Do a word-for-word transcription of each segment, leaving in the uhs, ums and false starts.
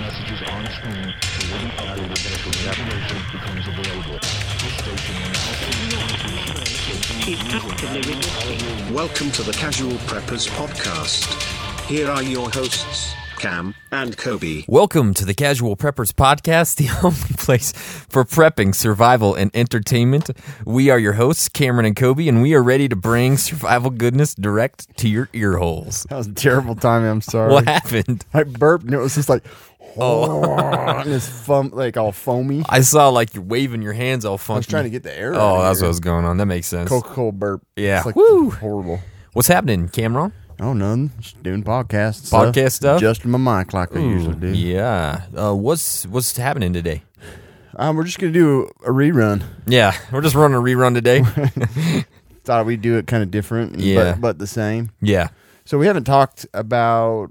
messages on screen will be updated as the information becomes available. This station will now Welcome to the Casual Preppers Podcast. Here are your hosts, Cam and Kobe. Welcome to the Casual Preppers Podcast, the only place for prepping, survival, and entertainment. We are your hosts, Cameron and Kobe, and we are ready to bring survival goodness direct to your ear holes. That was a terrible timing. I'm sorry. What happened? I burped and it was just like, oh, and it's foam, like all foamy. I saw like you're waving your hands all funky. I was trying to get the air. Oh, out that's of what was going on. That makes sense. Coca-Cola burp. Yeah. It's like Woo. horrible. What's happening, Cameron? Oh, none. Just doing podcast Podcast stuff? Adjusting my mic like I usually do. Yeah. Uh, what's what's happening today? Um, we're just going to do a rerun. Yeah, we're just running a rerun today. Thought we'd do it kind of different, Yeah. but, but the same. Yeah. So we haven't talked about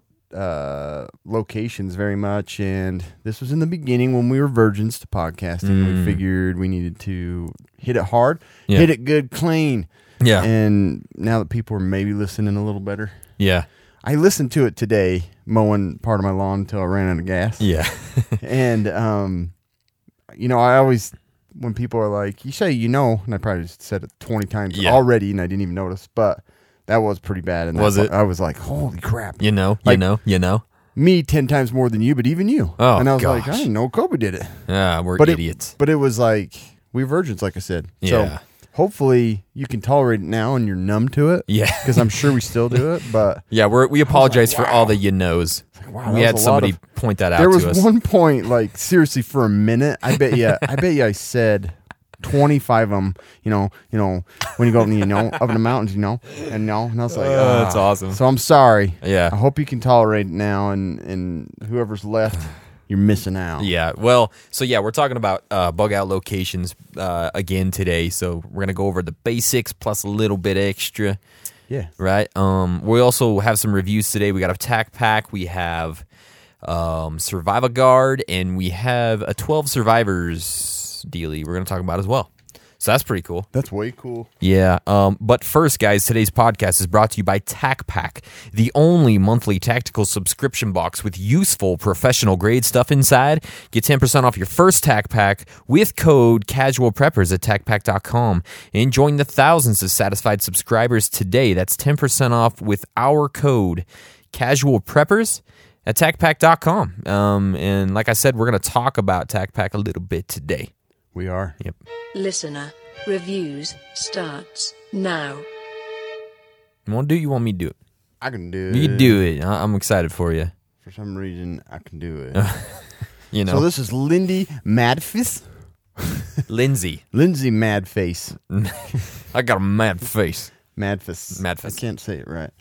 uh, locations very much, and this was in the beginning when we were virgins to podcasting. Mm. We figured we needed to hit it hard, Yeah. hit it good, clean. Yeah. And now that people are maybe listening a little better, Yeah. I listened to it today mowing part of my lawn until I ran out of gas. Yeah. And, um, you know, I always, when people are like, you say, you know, and I probably just said it twenty times Yeah. already and I didn't even notice, but that was pretty bad. And Was that, it? I was like, holy crap. You know, Like- you know, you know. Me ten times more than you, but even you. Oh, and I was like, gosh. I didn't know Kobe did it. Yeah, we're But idiots. It, but it was like, we're virgins, like I said. Yeah. So hopefully you can tolerate it now and you're numb to it. Yeah. Because I'm sure we still do it, but Yeah, we're, we apologize like, for all wow. the you knows. wow, we that had was a lot somebody of- point that out there was to us. one point, like seriously, for a minute, I bet you, I bet you, I said twenty-five of them. You know, you know, when you go, you know, up in the mountains, you know, and you know, and I was like, Oh, that's "Ah." awesome. So I'm sorry. Yeah. I hope you can tolerate it now, and and whoever's left, you're missing out. Yeah, well, so yeah, we're talking about uh, bug out locations uh, again today. So we're gonna go over the basics plus a little bit extra, Yeah. right? Um, we also have some reviews today. We got a tack pack, we have um, Survival Guard, and we have a twelve Survivors dealie. We're gonna talk about as well. So that's pretty cool. That's way cool. Yeah, um, but first, guys, today's podcast is brought to you by TacPack, the only monthly tactical subscription box with useful professional-grade stuff inside. Get ten percent off your first TacPack with code CasualPreppers at tac pack dot com and join the thousands of satisfied subscribers today. That's ten percent off with our code CasualPreppers at tac pack dot com. Um, and like I said, we're going to talk about TacPack a little bit today. We are. Yep. Listener reviews starts now. You want to do it? You want me to do it? I can do it. You can do it. I- I'm excited for you. For some reason, I can do it. You know, So this is Lindy Madface. Lindsay. Lindsay Madface. I got a mad face. Madface. Madface. I can't say it right.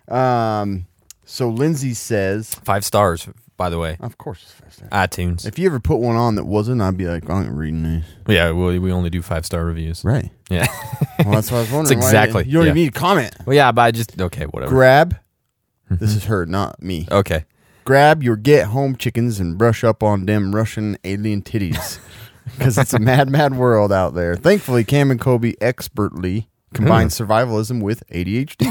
Um. So Lindsay says, Five stars, by the way. of course it's five stars. iTunes. If you ever put one on that wasn't, I'd be like, I ain't reading this. Yeah, well, we only do five star reviews. Right. Yeah. Well, that's what I was wondering. That's Why- exactly, You don't yeah. even need to comment. Well, yeah, but I just okay, whatever. Grab. This is her, not me. Okay. Grab your get home chickens and brush up on them Russian alien titties. Because it's a mad, mad world out there. Thankfully, Cam and Kobe expertly combine survivalism with A D H D.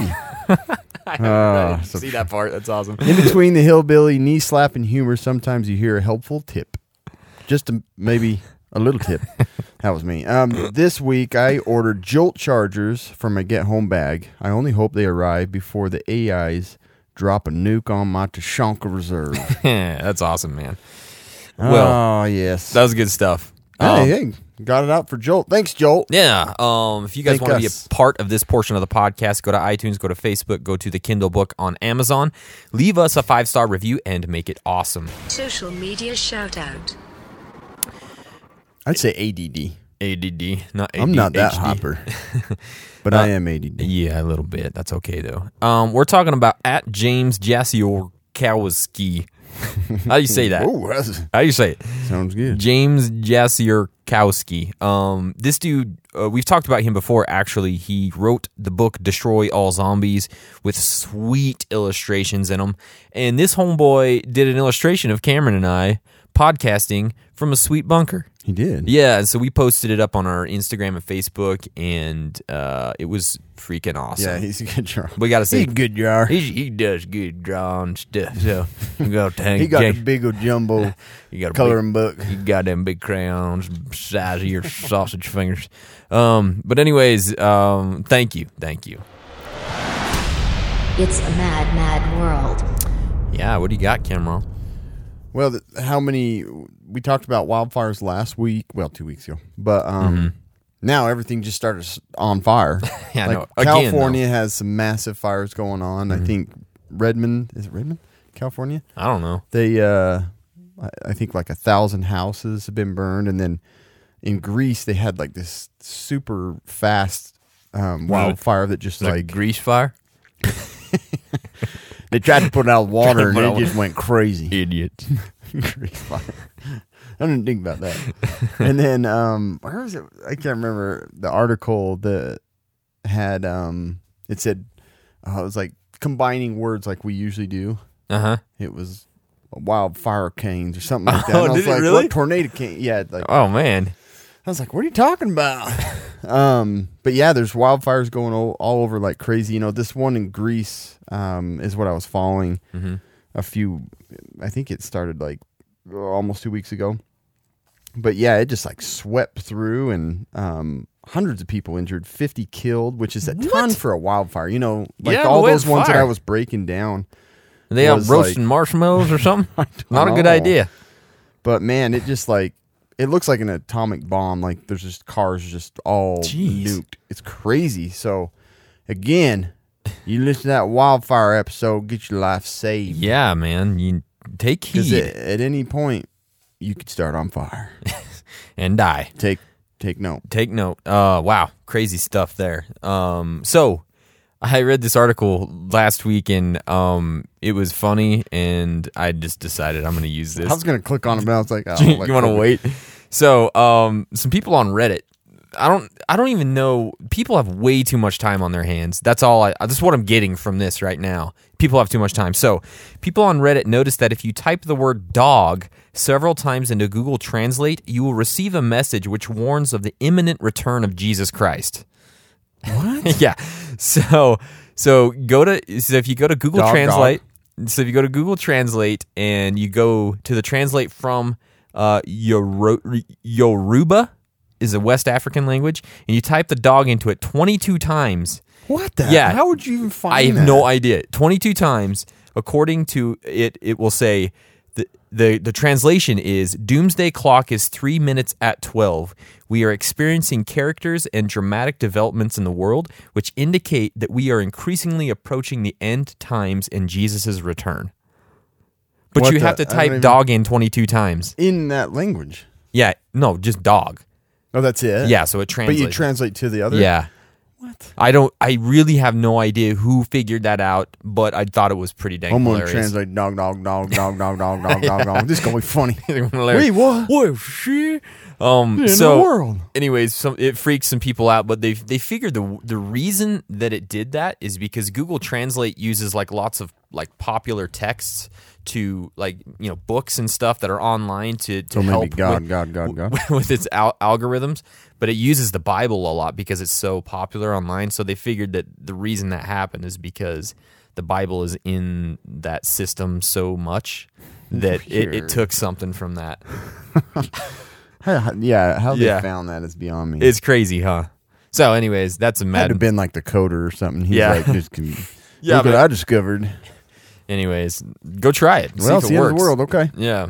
I Ah, so- see that part. That's awesome. In between the hillbilly knee slapping humor, sometimes you hear a helpful tip. Just a, maybe a little tip. That was me. Um, this week, I ordered Jolt chargers for my get home bag. I only hope they arrive before the A Is drop a nuke on my Tashanka Reserve. That's awesome, man. Well, oh, yes. that was good stuff. hey, Um, hey, got it out for Jolt. Thanks, Jolt. Yeah. Um, if you guys Thank want to be us. a part of this portion of the podcast, go to iTunes, go to Facebook, go to the Kindle book on Amazon. Leave us a five star review and make it awesome. Social media shout out. I'd say A D D. A D D, not A D H D. I'm not that hyper, but I am A D D. Yeah, a little bit. That's okay though. Um, we're talking about at James Jasiorkowski. How do you say that? Oh, that's- How do you say it? sounds good. James Jasiorkowski. Um, this dude, uh, we've talked about him before. Actually, he wrote the book "Destroy All Zombies" with sweet illustrations in them. And this homeboy did an illustration of Cameron and I podcasting from a sweet bunker. He did. Yeah, and so we posted it up on our Instagram and Facebook, and uh, it was freaking awesome. Yeah, he's a good drawer. We got to say, He's a good drawer. He, he does good drawing stuff. So You got a tank. He got Jay. the big old jumbo You got a coloring book. Big, you got them big crayons, size of your sausage fingers. Um, but anyways, um, thank you, thank you. It's a mad, mad world. Yeah, what do you got, Cameron? Well, th- how many? We talked about wildfires last week. Well, two weeks ago, but um, Mm-hmm. now everything just started s- on fire. Yeah, like no, again, California has some massive fires going on. Mm-hmm. I think Redmond is it Redmond, California. I don't know. They, uh, I, I think like a thousand houses have been burned, and then in Greece they had like this super fast um, wildfire that just Like, like grease fire? they tried to put out water and Put it out- just went crazy. Idiot. Grease fire. I didn't think about that. And then um, where was it? I can't remember the article that had um, it said uh, it was like combining words like we usually do. Uh huh. It was wildfire canes or something like that. Oh, and I was did it like, really? what tornado cane? Yeah, like Oh man. I was like, what are you talking about? um, but yeah, there's wildfires going all, all over like crazy. You know, this one in Greece um, is what I was following Mm-hmm. a few, I think it started like almost two weeks ago. But yeah, it just like swept through and um, hundreds of people injured, fifty killed, which is a ton What? for a wildfire. You know, like Yeah, all but those with ones that fire. I was breaking down. Are they out was roasting like- marshmallows or something? Not a good know. idea. But man, it just like, it looks like an atomic bomb. Like there's just cars just all Jeez. nuked. It's crazy. So again, you listen to that wildfire episode, get your life saved. Yeah, man. You take Because heed at any point, you could start on fire. and die. Take take note. Take note. Uh, wow, crazy stuff there. Um, so I read this article last week and um, it was funny, and I just decided I'm going to use this. I was gonna click on it, but I was like, oh, you like, want to wait? So, um, some people on Reddit. I don't. I don't even know. People have way too much time on their hands. That's all. I. This is what I'm getting from this right now. People have too much time. So, people on Reddit noticed that if you type the word "dog" several times into Google Translate, you will receive a message which warns of the imminent return of Jesus Christ. What? Yeah. So, so go to. So if you go to Google Dog, Translate. So if you go to Google Translate and you go to the translate from uh, Yoru- Yoruba is a West African language, and you type the dog into it twenty-two times. What the? Yeah. How would you even find? I have that? no idea. twenty-two times, according to it, it will say the, the the translation is Doomsday Clock is three minutes at twelve. We are experiencing characters and dramatic developments in the world, which indicate that we are increasingly approaching the end times and Jesus' return. But What you the- have to I don't type even- dog in twenty-two times. in that language. Yeah, no, just dog. Oh, that's it. Yeah, so it but translates. you translate to the other. Yeah. What? I don't. I really have no idea who figured that out, but I thought it was pretty dang I'm gonna hilarious. translate dog, dog, dog, dog, dog, dog, dog, dog, dog. This is gonna be funny. Hilarious. Wait, what? What shit? Um. In so, the world. anyways, some it freaks some people out, but they they figured the the reason that it did that is because Google Translate uses like lots of like popular texts to like you know books and stuff that are online to to So maybe help God, with, God, God, God. with its al- algorithms, but it uses the Bible a lot because it's so popular online. So they figured that the reason that happened is because the Bible is in that system so much that it, it Weird. took something from that. How- yeah, how they Yeah. found that is beyond me. It's crazy, huh? So, anyways, that's a had to mad. have been like the coder or something. He's Yeah. like, this can, Yeah, look what but- I discovered. Anyways, go try it. See Well, if it's it the end works. of the world. Okay. Yeah.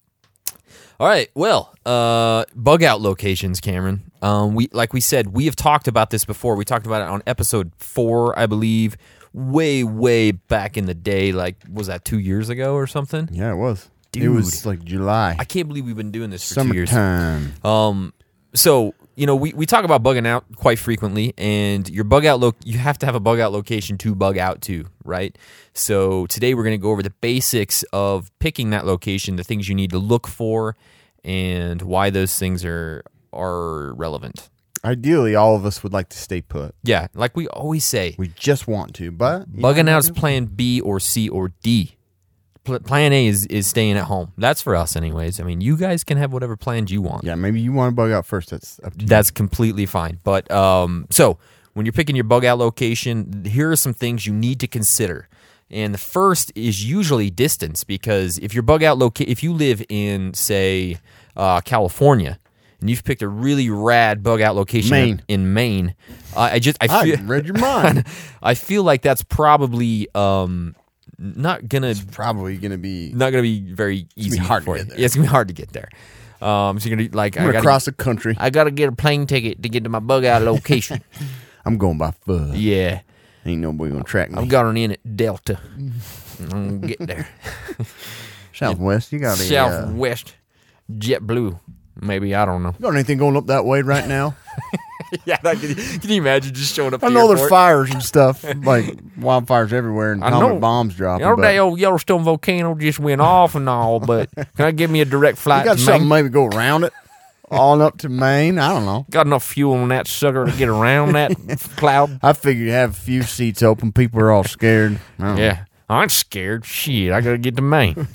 All right. Well, uh, bug out locations, Cameron. Um, we like we said, we have talked about this before. We talked about it on episode four, I believe, way, way back in the day. Like, was that two years ago or something? Yeah, it was. It Dude. was like July. I can't believe we've been doing this for two years. Summertime. Um, so you know, we, we talk about bugging out quite frequently, and your bug out lo- you have to have a bug out location to bug out to, right? So today we're going to go over the basics of picking that location, the things you need to look for, and why those things are are relevant. Ideally, all of us would like to stay put. Yeah, like we always say, We just want to, but you bugging know, out is plan B or C or D. Pl- Plan A is, is staying at home. That's for us anyways. I mean, you guys can have whatever plans you want. Yeah, maybe you want to bug out first. That's up to you. That's completely fine. But um, so when you're picking your bug out location, here are some things you need to consider. And the first is usually distance, because if your bug out loca- if you live in, say, uh, California, and you've picked a really rad bug out location Maine. in, in Maine, uh, I just I, I feel, read your mind. I feel like that's probably um, not gonna Probably going to be. not gonna be very easy. hard to for get you. there. Yeah, it's gonna be hard to get there. Um, so you're gonna like I'm I going to gotta, cross the country. I gotta get a plane ticket to get to my bug out location. I'm going by foot. Yeah, Ain't nobody going to track me. I've got an in at Delta. I'm gonna get there. Southwest, you got a, uh, Southwest JetBlue. Maybe, I don't know. got anything going up that way right now? Yeah, that, can, can you imagine just showing up? I to know the there's airport? fires and stuff, like wildfires everywhere and I helmet know. bombs You dropping. know, but that you old Yellowstone volcano just went off and all, but can I give me a direct flight got to something Maine? maybe go around it, on up to Maine. I don't know. Got enough fuel in that sucker to get around that cloud? I figured you have a few seats open. People are all scared. I don't know. Yeah. I ain't scared. Shit, I gotta get to Maine.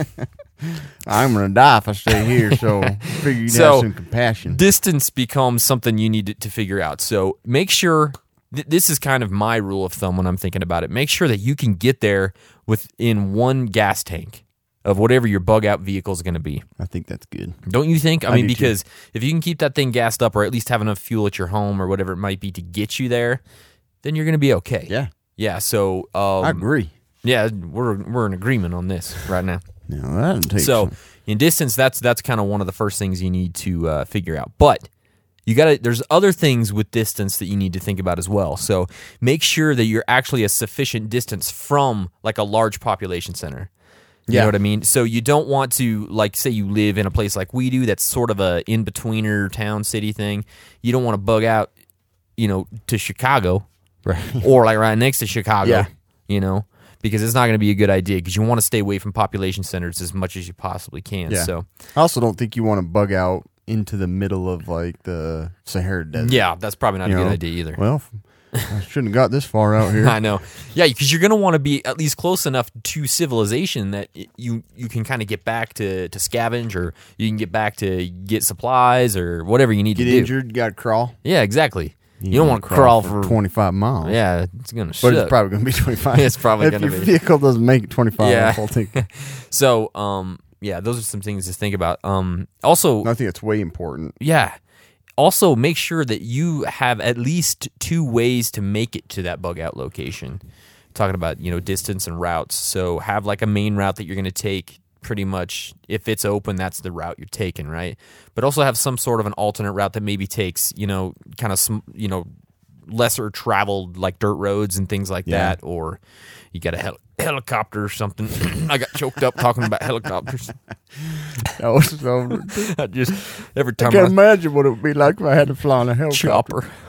I'm gonna die if I stay here. So I figure you'd So, have some compassion. Distance becomes something you need to, to figure out. So make sure, th- this is kind of my rule of thumb when I'm thinking about it. Make sure that you can get there within one gas tank of whatever your bug out vehicle is going to be. I think that's good. Don't you think? I, I mean, do too. because if you can keep that thing gassed up or at least have enough fuel at your home or whatever it might be to get you there, then you're going to be okay. Yeah, Yeah. So, um, I agree. yeah, we're, we're in agreement on this right now. No, that doesn't take So some- in distance, that's that's kind of one of the first things you need to uh, figure out. But you got to. There's other things with distance that you need to think about as well. So make sure that you're actually a sufficient distance from like a large population center. You Yeah. know what I mean? So you don't want to, like, say you live in a place like we do that's sort of a in-betweener town city thing. You don't want to bug out, you know, to Chicago right. or like right next to Chicago. Yeah. You know. Because it's not going to be a good idea because you want to stay away from population centers as much as you possibly can. Yeah. So, I also don't think you want to bug out into the middle of like the Sahara Desert. yeah, that's probably not You a good know? idea either. Well, I shouldn't have got this far out here. I know. Yeah, because you're going to want to be at least close enough to civilization that it- you you can kind of get back to, to scavenge, or you can get back to get supplies or whatever you need Get to do. injured, you got to crawl. Yeah, exactly. You, don't want to crawl for, twenty-five miles. Yeah, it's going to But suck. it's probably going to be twenty-five. It's probably if gonna your be. vehicle doesn't make it twenty-five. Yeah. I'll take it. So, um, yeah, those are some things to think about. Um, also, I think it's way important. yeah. Also, make sure that you have at least two ways to make it to that bug out location. Talking about, you know, distance and routes. So have like a main route that you're going to take pretty much. If it's open, that's the route you're taking, right? But also have some sort of an alternate route that maybe takes, you know, kind of, sm- you know, lesser traveled like dirt roads and things like Yeah. that. Or you got a hel- helicopter or something. I got choked up talking about helicopters. That was so. I just every I time can't I imagine what it would be like if I had to fly on a helicopter. chopper.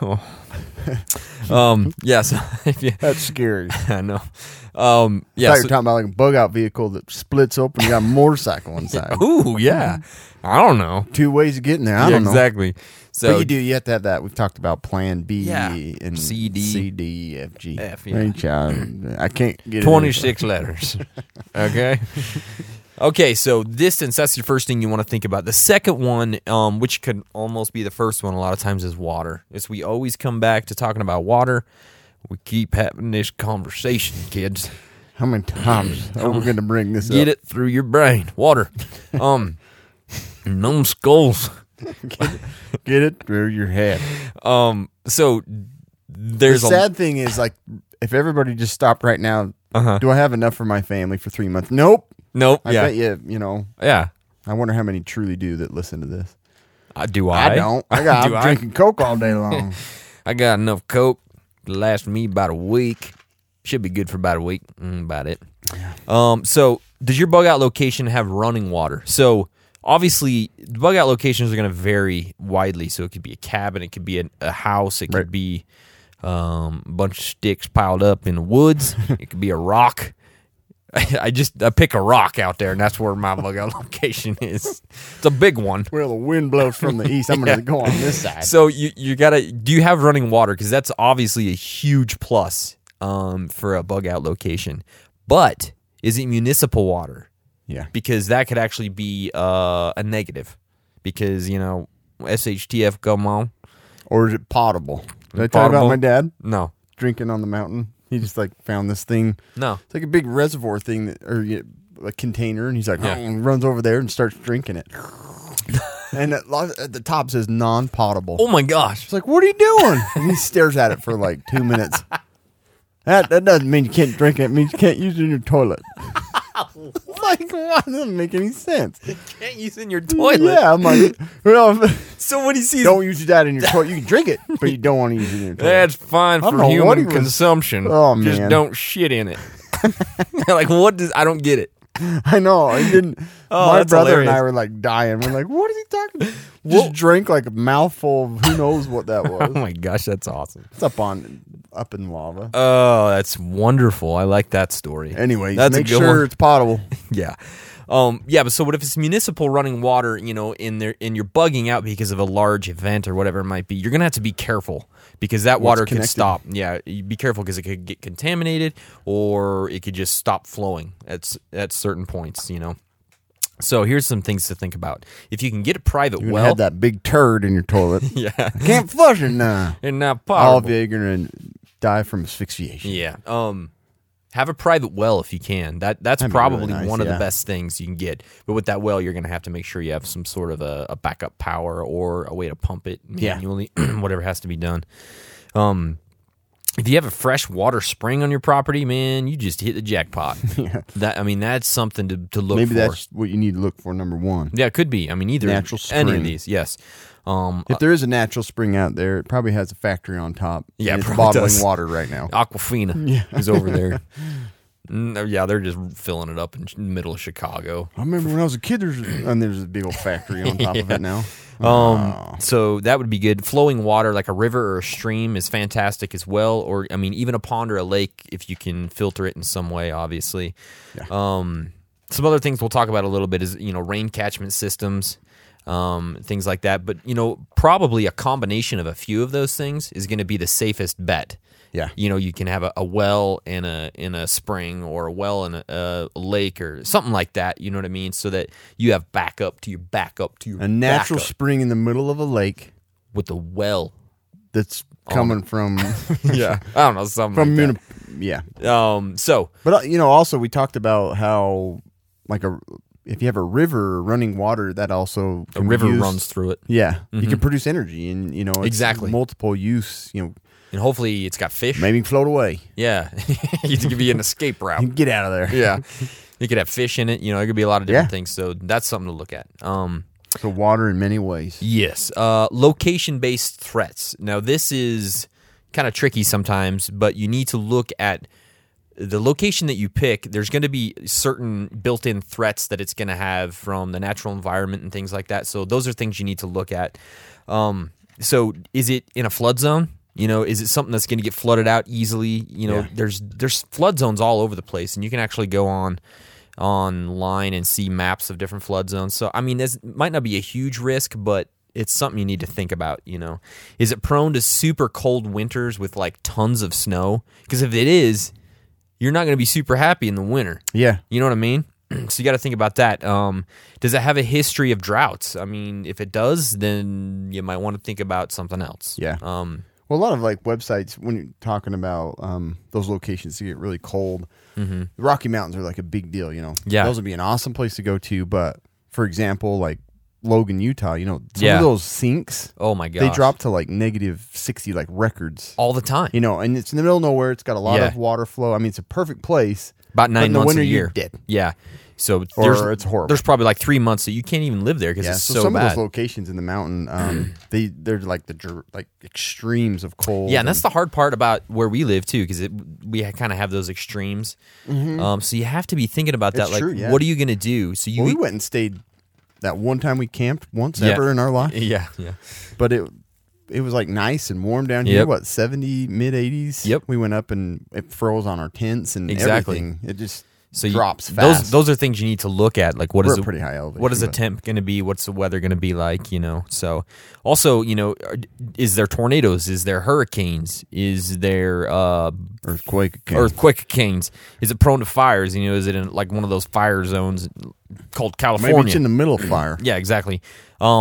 Oh. um. Yeah. So if you, That's scary. I know. Um. Yeah, Yeah. you're So, talking about like a bug out vehicle that splits open. You got a motorcycle inside. ooh. Yeah. I don't know. Two ways of getting there. I yeah, don't know. exactly. So But you do. You have to have that. We've talked about Plan B Yeah. and C, D. C, D, F, G. F, yeah. H, I, I can't get it. twenty-six letters. Okay. Okay, so distance, that's your first thing you want to think about. The second one, um, which could almost be the first one a lot of times, is water. As we always come back to talking about water, we keep having this conversation, kids. How many times are we going to bring this Get up? it through your brain. Water. Um, numbskulls. Get it through your head. Um, so The there's a sad thing is, like, if everybody just stopped right now, Uh-huh. do I have enough for my family for three months? Nope. nope. I yeah, bet you, you know, yeah. I wonder how many truly do that listen to this. Uh, do I? I, don't. I got, Do I'm I? drinking Coke all day long. I got enough Coke to last me about a week. Should be good for about a week. Mm, about it. Um. So, does your bug out location have running water? So, obviously, the bug out locations are going to vary widely. So, it could be a cabin, it could be a, a house, it could Right. be um, a bunch of sticks piled up in the woods. It could be a rock. I, I just I pick a rock out there, and that's where my bug out location is. It's a big one. Well, the wind blows from the east. I'm going to go on this side. So you you gotta do you have running water, because that's obviously a huge plus um, for a bug out location. But is it municipal water? Yeah. Because that could actually be uh, a negative. Because you know S H T F, come on. Or is it potable? Did I tell you about Potable? my dad No. drinking on the mountain He just like found this thing. No. It's like a big reservoir thing that, or you know, a container, and he's like, Yeah. oh, and runs over there and starts drinking it. And at, lo- at the top says non-potable. Oh my gosh. It's like, what are you doing? And he stares at it for like two minutes. That that doesn't mean you can't drink it. It means you can't use it in your toilet. Like, what? That doesn't make any sense. Can't use it in your toilet. Yeah, I'm like, well, So when he sees don't use that in your toilet. You can drink it, but you don't want to use it in your toilet. that's fine I don't for know what he human was- consumption. Oh, Just man. don't shit in it. Like what does I don't get it. I know. I didn't. Oh, my that's brother and hilarious. I were like dying. We're like, what is he talking? Just drank like a mouthful of who knows what that Oh was. my gosh, that's awesome. It's up on up in lava. Oh, that's wonderful. I like that story. Anyways, that's make a good sure one. it's potable. Yeah. Um, yeah, but so what if it's municipal running water, you know, in there and you're bugging out because of a large event or whatever it might be, you're going to have to be careful because that water could connected? stop. Yeah, you be careful because it could get contaminated or it could just stop flowing at, s- at certain points, you know. So here's some things to think about. If you can get a private You well, had that big turd in your toilet. yeah, Can't flush it now. and not All of potable. you are gonna die from asphyxiation. Yeah. Um, have a private well if you can. That that's That'd be probably really nice, one of the yeah. best things you can get. But with that well, you're going to have to make sure you have some sort of a, a backup power or a way to pump it Yeah. manually, whatever has to be done. Um, if you have a fresh water spring on your property, man, you just hit the jackpot. Yeah. That I mean, that's something to, to look Maybe for. that's what you need to look for. Number one. Yeah, it could be. I mean, either Natural any of spring. these. Yes. Um, If there is a natural spring out there, it probably has a factory on top. Yeah, and it it's probably bottling does. water right now. Aquafina is over there. Mm, yeah, they're just filling it up in the middle of Chicago. I remember when I was a kid, there's and there's a big old factory on top of Yeah. it now. Um, so that would be good. Flowing water like a river or a stream is fantastic as well. Or I mean, even a pond or a lake if you can filter it in some way. Obviously, Yeah. um, some other things we'll talk about a little bit is you know rain catchment systems, um, things like that. But you know, probably a combination of a few of those things is going to be the safest bet. Yeah. You know, you can have a, a well in a in a spring or a well in a, a lake or something like that. You know what I mean? So that you have backup to your backup to your A natural backup spring in the middle of a lake with the well. that's coming from Yeah, I don't know something from like muni- yeah. that. Um, so But uh, you know, also we talked about how like a if you have a river running water, that also a can be river used- runs through it, Yeah, you can produce energy, and you know it's Exactly. multiple use. You know, and hopefully it's got fish. maybe float away. Yeah, you could be an escape route. Get out of there. Yeah, you could have fish in it. You know, it could be a lot of different Yeah. things. So that's something to look at. Um, So water in many ways. Yes. Uh, location-based threats. Now, this is kind of tricky sometimes, but you need to look at the location that you pick. There's going to be certain built-in threats that it's going to have from the natural environment and things like that. So those are things you need to look at. Um, so is it in a flood zone? You know, is it something that's going to get flooded out easily? You know, Yeah. there's there's flood zones all over the place, and you can actually go on online and see maps of different flood zones. So, I mean, this might not be a huge risk, but it's something you need to think about, you know. Is it prone to super cold winters with like tons of snow? Because if it is, you're not going to be super happy in the winter. Yeah. You know what I mean? So you got to think about that. Um, does it have a history of droughts? I mean, if it does, then you might want to think about something else. Yeah. Um, Well, a lot of like websites when you're talking about um, those locations that get really cold, the Rocky Mountains are like a big deal. You know, Mm-hmm. Yeah. those would be an awesome place to go to. But for example, like Logan, Utah, you know, some Yeah. of those sinks, oh my gosh. they drop to like negative sixty, like records. all the time. You know, and it's in the middle of nowhere. It's got a lot Yeah. of water flow. I mean, it's a perfect place. About but nine in the months winter, a you're year. dead. Yeah. So Or there's, it's horrible. There's probably like three months that you can't even live there because Yeah, it's so, so, some bad. of those locations in the mountain, um, they they're like the dr- like extremes of cold. Yeah, and that's the hard part about where we live too, because we kind of have those extremes. Um, so you have to be thinking about that. It's Like, true, yeah. what are you going to do? So you, Well, we went and stayed that one time we camped once Yeah. ever in our life, yeah, yeah, but it it was like nice and warm down here. Yep. What seventy mid eighties? Yep. We went up and it froze on our tents and Exactly. everything. It just so you, drops fast. Those those are things you need to look at. Like, what We're is the, pretty high elevation. what is the but- temp going to be? What's the weather going to be like? You know. So also, you know, are- is there tornadoes? Is there hurricanes? Is there uh, earthquake? Okay. earthquake canes? Is it prone to fires? You know, is it in like one of those fire zones called California? Maybe it's in the middle of fire. Yeah, exactly. Um,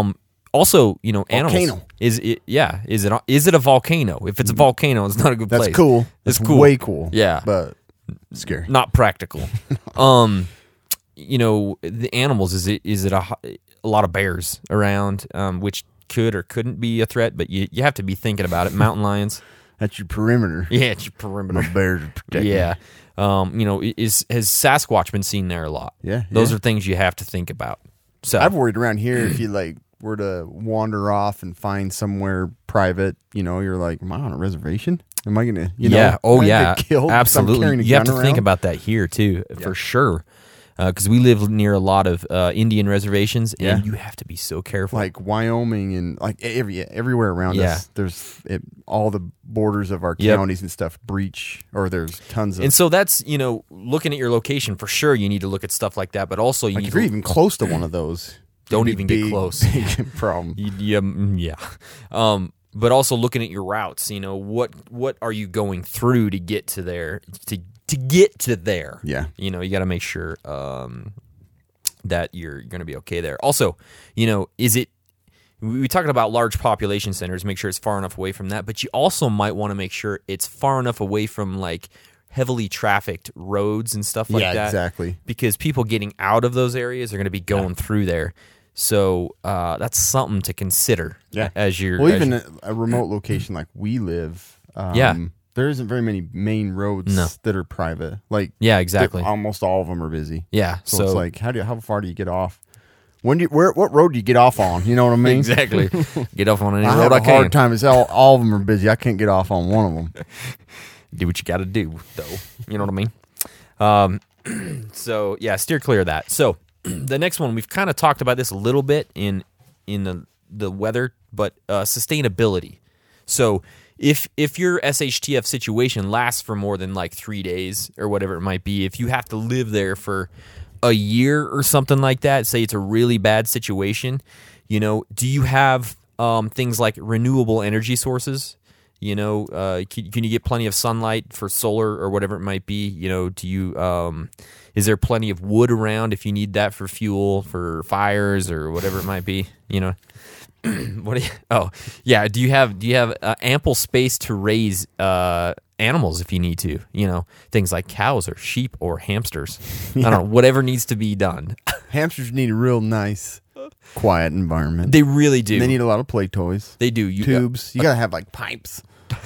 also, you know, animals. Volcano. Is it? Yeah. Is it? Is it a volcano? If it's a volcano, it's not a good That's place. cool. It's That's cool. way cool. Yeah. But scary. Not practical. um, you know, the animals. Is it? Is it a, a lot of bears around? Um, which could or couldn't be a threat, but you you have to be thinking about it. Mountain lions. That's your perimeter. Yeah, it's your perimeter. My bears are protecting. Yeah. Um, you know, is has Sasquatch been seen there a lot? Yeah, Those yeah. are things you have to think about. So I've worried around here if you like were to wander off and find somewhere private, you know, you're like, am I on a reservation? Am I gonna, you yeah, know, oh am I yeah, gonna get killed 'cause I'm absolutely. carrying a You have gun to think around? about that here too, for sure, because we live near a lot of uh, Indian reservations, and Yeah. you have to be so careful. like Wyoming and like every everywhere around Yeah. us. There's it, all the borders of our Yep. counties and stuff breach, or there's tons of. and so that's you know, looking at your location for sure. You need to look at stuff like that, but also you like need if to you're even close to one of those, Don't it'd be even get big, close. Big problem. You- Yeah, mm, yeah. Um, but also looking at your routes, you know, what what are you going through to get to there? To to get to there, Yeah. You know, you got to make sure um, that you're going to be okay there. Also, you know, is it? We we talking about large population centers. Make sure it's far enough away from that, but you also might want to make sure it's far enough away from like heavily trafficked roads and stuff like Yeah, that. exactly. Because people getting out of those areas are going to be going through there. So uh, that's something to consider. Yeah. as you're. Well, as even you- a, a remote location like we live, um, Yeah. there isn't very many main roads No. that are private. Like, yeah, exactly. they- almost all of them are busy. Yeah, So, so, it's like, how do you, how far do you get off? When do you, where what road do you get off on? You know what I mean? exactly. Get off on any I road have I a can. hard time. It's all all of them are busy. I can't get off on one of them. Do what you got to do, though. You know what I mean? Um, so yeah, steer clear of that. So the next one, we've kind of talked about this a little bit in in the the weather, but uh, sustainability. So if if your S H T F situation lasts for more than like three days or whatever it might be, if you have to live there for a year or something like that, say it's a really bad situation, you know, do you have um, things like renewable energy sources? You know, uh, can, can you get plenty of sunlight for solar or whatever it might be? You know, do you um, is there plenty of wood around if you need that for fuel for fires or whatever it might be? You know, what? Do you, oh, yeah. Do you have do you have uh, ample space to raise uh, animals if you need to? You know, things like cows or sheep or hamsters. I don't know, whatever needs to be done. Hamsters need a real nice, quiet environment. They really do. They need a lot of play toys, They do. You, tubes. You gotta have like pipes.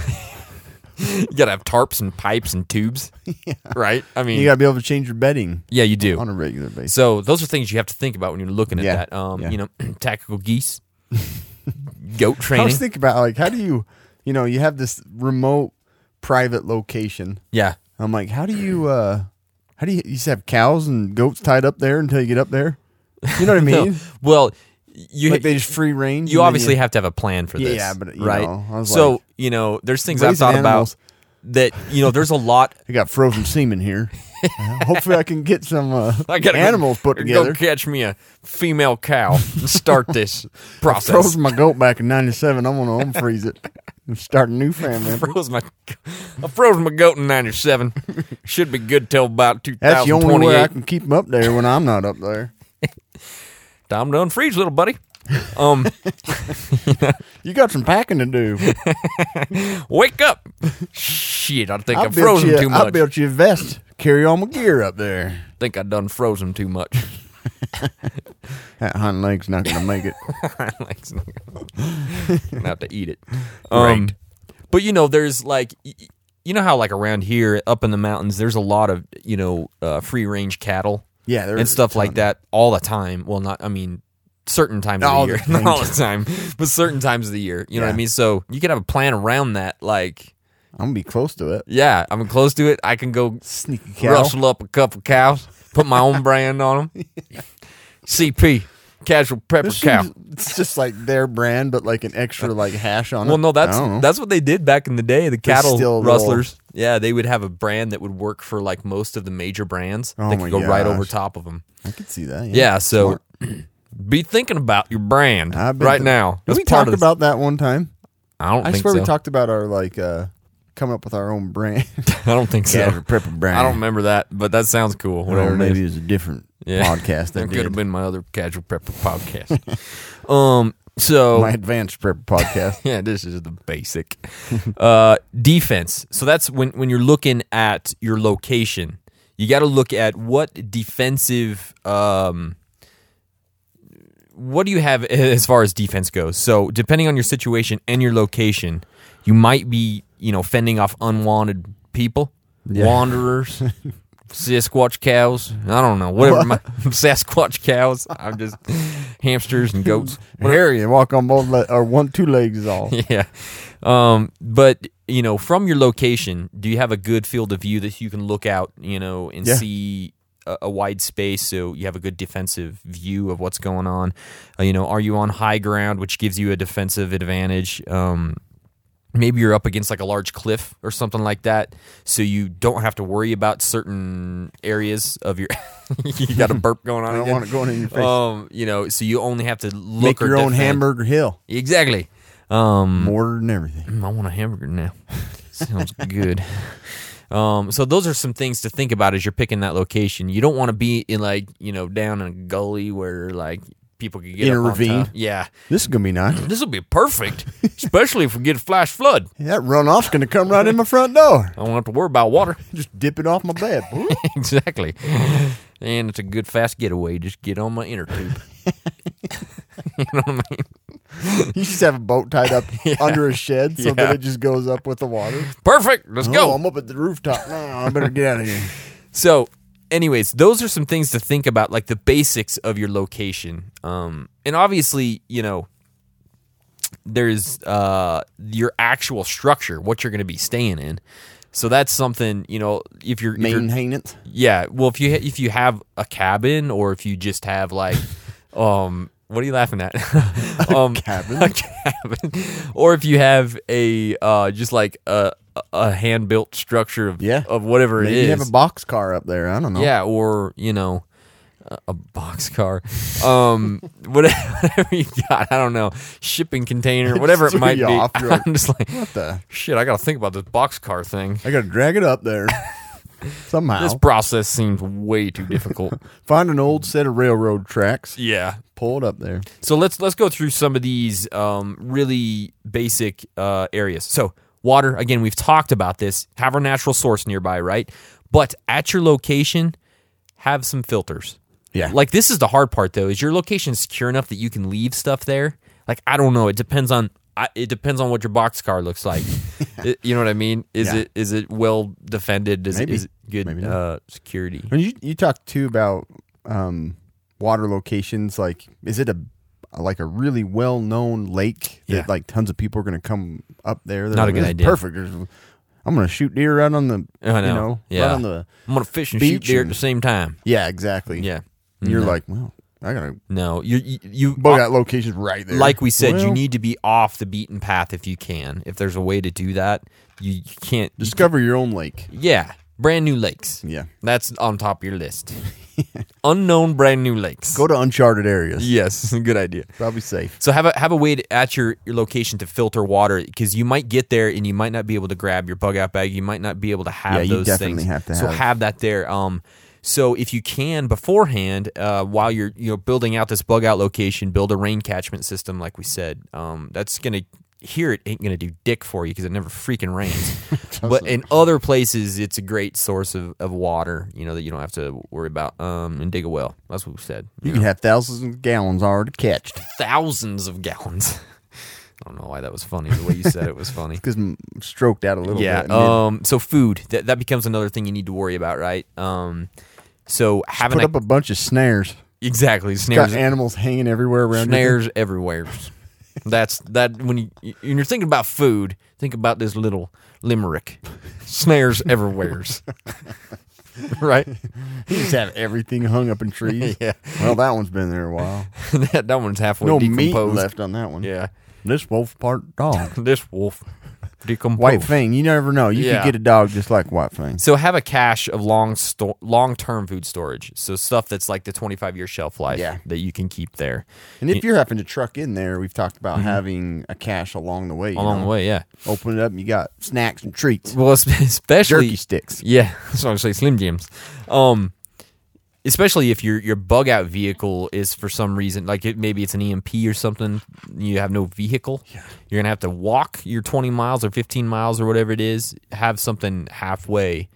you gotta have tarps and pipes and tubes, right? I mean, You gotta be able to change your bedding yeah, you do. on a regular basis. So those are things you have to think about when you're looking at Yeah, that. Um, yeah. You know, tactical geese, goat I training. was thinking about like how do you, you know, you have this remote private location. yeah, I'm like, how do you, uh how do you, you just have cows and goats tied up there until you get up there? You know what I No. mean? Well, you Like they just free range. you and then obviously have to have a plan for Yeah, this. yeah, but, you right. know, I was so like, you know, there's things I've raising thought animals- about that. You know, there's a lot. I got frozen semen here. Uh, hopefully, I can get some uh, I gotta go- animals put together. Go catch me a female cow and start this process. Froze my goat back in ninety-seven. I'm gonna unfreeze it and start a new family. froze my, I froze my goat in ninety-seven. Should be good till about two That's the thousand only way I twenty-eight. can keep them up there when I'm not up there. Time to unfreeze, little buddy. Um, You got some packing to do. wake up! Shit, I think I, I have built frozen you. too I much. built you a vest. Carry all my gear up there. think I done frozen too much. That hind leg's not gonna make it. Like, gonna have to eat it. Um, but you know, there's like, y- y- you know how like around here, up in the mountains, there's a lot of you know uh, free range cattle Yeah, there's and stuff a like ton. that all the time. Well, not I mean. Certain times All of the the year, not time. all the time, but certain times of the year. You know what I Yeah. mean? So you can have a plan around that. Like, I'm gonna be close to it. yeah, I'm close to it. I can go Sneaky cow. rustle up a couple cows, put my own brand on them. C P, Casual Pepper This Cow. seems- It's just like their brand, but like an extra like hash on it. Well, no, that's I don't know. that's what they did back in the day. The cattle still rustlers, yeah, they would have a brand that would work for like most of the major brands. Oh they my could go right gosh. over top of them. I could see that. Yeah, Yeah, so Smart. be thinking about your brand I've been right th- now. Did That's we part talk of this. about that one time? I don't I think swear so. we talked about our like uh coming up with our own brand. I don't think so. Casual Prepper brand. I don't remember that, but that sounds cool. Or Whatever. maybe it it is. was a different Yeah. podcast That that could have did. been my other Casual Prepper podcast. um, So My advanced prep podcast. yeah, this is the basic uh, defense. So that's when when you're looking at your location, you got to look at what defensive. Um, what do you have as far as defense goes? So depending on your situation and your location, you might be, you know, fending off unwanted people, Yeah. wanderers, Sasquatch cows. I don't know, whatever. My, Sasquatch cows. I'm just hamsters and goats. Harry, you walk on both le- or one, two legs is all. Yeah. Um, but, you know, from your location, do you have a good field of view that you can look out, you know, and Yeah. see a, a wide space so you have a good defensive view of what's going on? Uh, you know, are you on high ground, which gives you a defensive advantage? Um, maybe you're up against like a large cliff or something like that, so you don't have to worry about certain areas of your. You got a burp going on. I don't again. want it going in your face. Um, you know, so you only have to look Make or your own defend. hamburger hill. Exactly. Um, Mortar and everything. Mm, I want a hamburger now. Sounds good. Um, so those are some things to think about as you're picking that location. You don't want to be in like, you know, down in a gully where like people could get In up a on ravine? top. Yeah. This is going to be nice. This will be perfect, especially if we get a flash flood. That runoff's going to come right in my front door. I won't have to worry about water. Just dip it off my bed. Exactly. And it's a good fast getaway. Just get on my inner tube. You know what I mean? You just have a boat tied up Yeah. under a shed so Yeah. that it just goes up with the water. Perfect. Let's Oh, go. I'm up at the rooftop. No, I better get out of here. So, anyways, those are some things to think about, like the basics of your location. Um, and obviously, you know, there's uh, your actual structure, what you're going to be staying in. So that's something, you know, if you're, if you're Maintenance. yeah, well, if you ha- if you have a cabin or if you just have like, um, what are you laughing at? um, cabin? a cabin, or if you have a uh, just like a a hand built structure of Yeah. of whatever Maybe it is. you have a box car up there. I don't know. Yeah, or you know, a, a box car, um, whatever, whatever you got. I don't know, shipping container, whatever it Threw might you be. off. You're like, I'm just like, What the? shit. I got to think about this box car thing. I got to drag it up there somehow. This process seems way too difficult. Find an old set of railroad tracks. Yeah. Pull it up there. So let's let's go through some of these um, really basic uh, areas. So water, again, we've talked about this. Have a natural source nearby, right? But at your location, have some filters. Yeah. Like this is the hard part though. Is your location secure enough that you can leave stuff there? Like I don't know. It depends on. I, it depends on what your box car looks like. It- you know what I mean? Is Yeah. it is it well defended? Is, it, Maybe. is it good Maybe not. uh, security? When you you talked too about um, water locations, like is it a like a really well known lake that Yeah. like tons of people are going to come up there? They're Not a like, good "This is idea." Perfect. There's, I'm going to shoot deer right on the I know. you know Yeah. right on the I'm gonna fish and shoot Beach deer at and- the same time. yeah exactly Yeah. And you're No. like, well, I gotta No, you you, you book out locations right there. like we said, you Well, need to be off the beaten path if you can. If there's a way to do that, you, you can't. you discover your own lake. can't- yeah, brand new lakes. Yeah, That's on top of your list. Unknown brand new lakes. go to uncharted areas. Yes, good idea. Probably safe. So have a have a way to, at your, your location to filter water because you might get there and you might not be able to grab your bug out bag. You might not be able to have Yeah, you those definitely things. have to so have- have that there. Um, so if you can beforehand, uh, while you're you know building out this bug out location, build a rain catchment system like we said. Um, that's gonna here it ain't gonna do dick for you because it never freaking rains. But in other places, it's a great source of, of water. You know that you don't have to worry about. Um, and dig a well. That's what we said. You can have thousands of gallons already catched Thousands of gallons. I don't know why that was funny. The way you said it was funny. because stroked out a little Yeah. bit. Um. So food that that becomes another thing you need to worry about, right? Um. So having Put a, up a bunch of snares. exactly Got snares animals hanging everywhere around. snares everywhere. That's that when you when you're thinking about food, think about this little limerick. Snares everywhere. Right? You just have everything hung up in trees. Yeah. Well, that one's been there a while. that, that one's halfway No meat decomposed. left on that one. Yeah. This wolf part dog. This wolf decomposed. White Fang. You never know. You Yeah. could get a dog just like White Fang. So have a cache of long sto- long term food storage. So stuff that's like the twenty-five year shelf life Yeah. that you can keep there And if you're having to truck in there, we've talked about having a cache along the way. you Mm-hmm. along know? the way. Yeah. Open it up and you got snacks and treats. Well, es- especially Jerky sticks. Yeah, that's what I say. Slim Jims. Um, especially if your your bug out vehicle is for some reason, like it, maybe it's an E M P or something, you have no vehicle, yeah. you're going to have to walk your twenty miles or fifteen miles or whatever it is, have something halfway.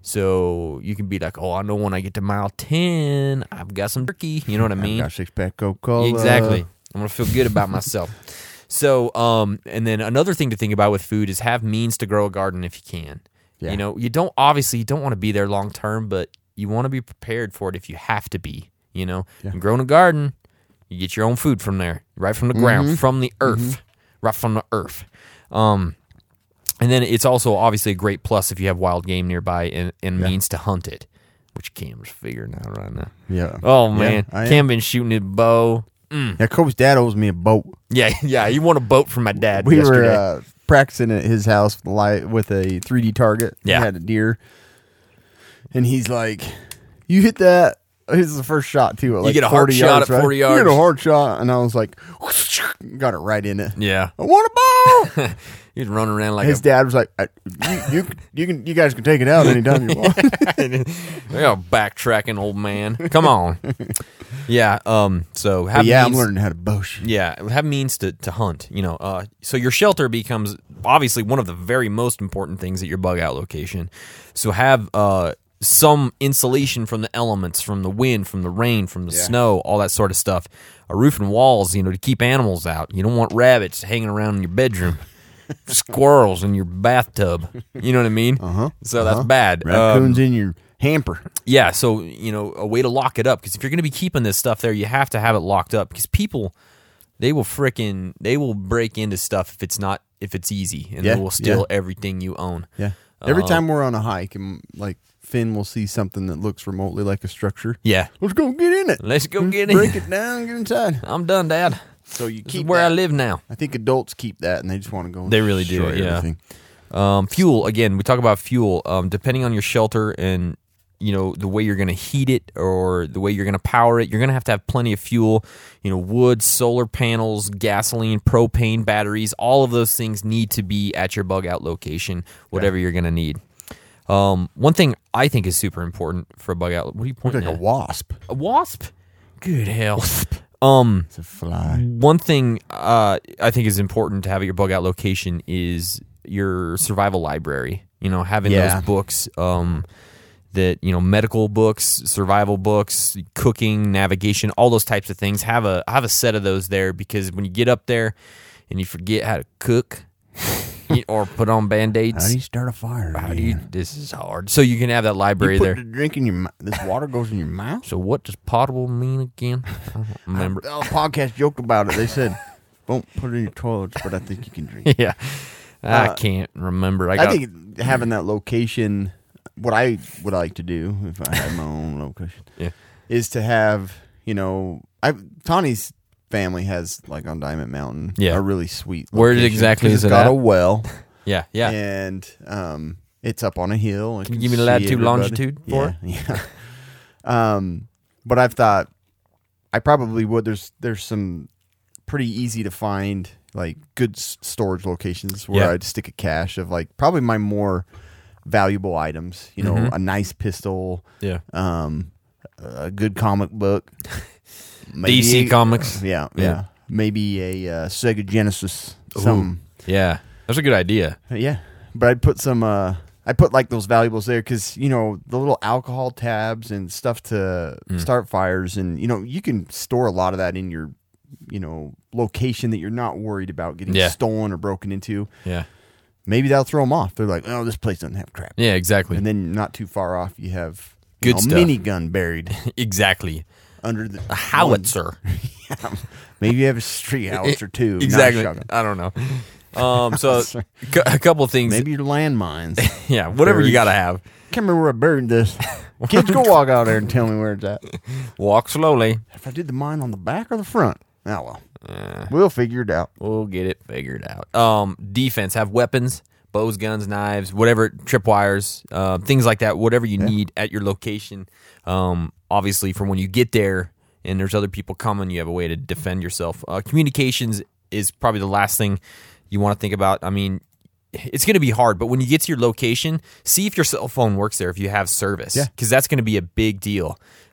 So you can be like, oh, I know when I get to mile ten, I've got some turkey. You know what I mean? I've got six-pack Coca-Cola. Exactly. I'm going to feel good about myself. So, um, and then another thing to think about with food is have means to grow a garden if you can. Yeah. You know, you don't, obviously, you don't want to be there long term, but you want to be prepared for it if you have to be. You know, yeah. growing a garden, you get your own food from there, right from the ground, mm-hmm. from the earth, mm-hmm. right from the earth. Um, and then it's also obviously a great plus if you have wild game nearby and, and yeah. means to hunt it, which Cam's figuring out right now. Yeah. Oh, man. Yeah, Cam been shooting his bow. Mm. Yeah, Kobe's dad owes me a boat. Yeah, yeah. He won a boat from my dad we yesterday. were uh, practicing at his house with, light, with a three D target. Yeah. He had a deer. And he's like, you hit that. This is the first shot, too. At like you get a hard shot yards, at forty right? yards. You get a hard shot. And I was like, got it right in it. Yeah. I want a bow. He was running around like his a... dad was like, I, you, you, you can, you guys can take it out anytime you want. Yeah, backtracking old man. Come on. Yeah. Um. So have but yeah, means, I'm learning how to bow shoot. Yeah, have means to, to hunt. You know. Uh. So your shelter becomes obviously one of the very most important things at your bug out location. So have uh some insulation from the elements, from the wind, from the rain, from the yeah. snow, all that sort of stuff. A roof and walls, you know, to keep animals out. You don't want rabbits hanging around in your bedroom. Squirrels in your bathtub. You know what I mean? Uh-huh. So uh-huh. that's bad. Raccoons um, in your hamper. Yeah, so, you know, a way to lock it up. Because if you're going to be keeping this stuff there, you have to have it locked up. Because people, they will frickin', they will break into stuff if it's not, if it's easy. And yeah, they will steal yeah. everything you own. Yeah. Every um, time we're on a hike, and like Finn will see something that looks remotely like a structure. Yeah. Let's go get in it. Let's go Let's get in break it down, get inside. I'm done, Dad. So you this keep is where that. I live now. I think adults keep that, and they just want to go. And they really do. Yeah. Everything. Um, fuel again. We talk about fuel. Um, depending on your shelter and you know the way you're going to heat it or the way you're going to power it, you're going to have to have plenty of fuel. You know, wood, solar panels, gasoline, propane, batteries. All of those things need to be at your bug out location. Whatever yeah. you're going to need. Um, one thing I think is super important for a bug out. What are you pointing Looks like at? a wasp. A wasp? Good hell. Um, it's a fly. One thing uh, I think is important to have at your bug out location is your survival library. You know, having yeah. those books um, that, you know, medical books, survival books, cooking, navigation, all those types of things. Have a have a set of those there because when you get up there and you forget how to cook or put on Band-Aids. How do you start a fire? How do you, this is hard. So you can have that library you put there. The drink in your mouth. This water goes in your mouth. So what does potable mean again? I don't remember. I, a podcast joked about it. They said, "Don't put it in your toilets," but I think you can drink. Yeah, I uh, can't remember. I, got, I think having that location, what I would like to do if I had my own location, yeah. is to have you know, I Tawny's family has like on Diamond Mountain, yeah. a really sweet. Where exactly is it's it got at? a well. Yeah, yeah. And um, it's up on a hill. Can you give me the latitude, longitude for yeah, it? Yeah. um, but I've thought I probably would. There's there's some pretty easy to find like good s- storage locations where yeah. I'd stick a cache of like probably my more valuable items. You know, mm-hmm. a nice pistol. Yeah. Um, a good comic book. Maybe, D C Comics. Yeah, yeah. Yeah. Maybe a uh, Sega Genesis. Some. Yeah. That's a good idea. Yeah, but I'd put some. Uh, I put like those valuables there because you know the little alcohol tabs and stuff to Mm. start fires, and you know you can store a lot of that in your, you know, location that you're not worried about getting Yeah. stolen or broken into. Yeah. Maybe that'll throw them off. They're like, oh, this place doesn't have crap. Yeah, exactly. And then not too far off, you have you Good know, stuff. a minigun buried exactly. under the A howitzer. yeah. Maybe you have a street howitzer too. not a Exactly. shotgun. I don't know. Um, so cu- a couple of things. Maybe your landmines. Yeah, whatever you got to have. Can't remember where I buried this. Kids, go walk out there and tell me where it's at. Walk slowly. If I did the mine on the back or the front, oh well, Uh, we'll figure it out. we'll get it figured out. Um, defense. Have weapons, bows, guns, knives, whatever, tripwires, uh, things like that. Whatever you Yeah. need at your location. Um, obviously, for when you get there and there's other people coming, you have a way to defend yourself. Uh, communications is probably the last thing you want to think about. I mean, it's going to be hard, but when you get to your location, see if your cell phone works there, if you have service, Yeah. because that's going to be a big deal.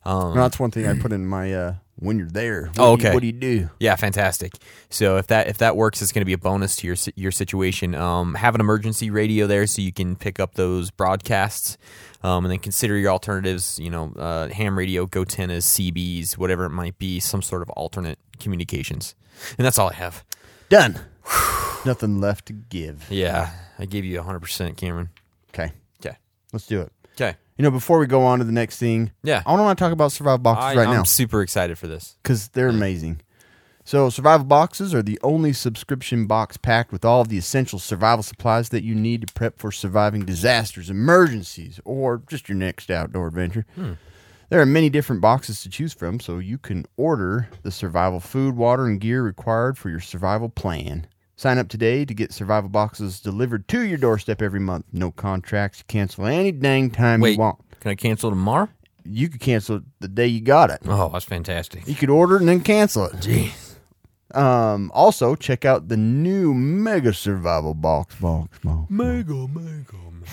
Um, No, that's one thing I put in my uh, when you're there. What Oh, do you- okay. what do you do? Yeah, fantastic. So if that if that works, it's going to be a bonus to your si- your situation. Um, have an emergency radio there so you can pick up those broadcasts, um, and then consider your alternatives. You know, uh, ham radio, GoTennas, C Bs, whatever it might be, some sort of alternate communications. And that's all I have. Done. Nothing left to give. Yeah, I gave you one hundred percent, Cameron. Okay, Okay. let's do it. Okay. You know, before we go on to the next thing, Yeah. I want to talk about survival boxes I, right I'm now super excited for this. because they're amazing. So, survival boxes are the only subscription box packed with all of the essential survival supplies that you need to prep for surviving disasters, emergencies, or just your next outdoor adventure. Hmm. There are many different boxes to choose from, so you can order the survival food, water, and gear required for your survival plan. Sign up today to get survival boxes delivered to your doorstep every month. No contracts. You cancel any dang time Wait, you want. can I cancel tomorrow? You could cancel it the day you got it. Oh, that's fantastic. You could order it and then cancel it. Jeez. Um, also, check out the new Mega Survival Box. Box, box. Mega, mega.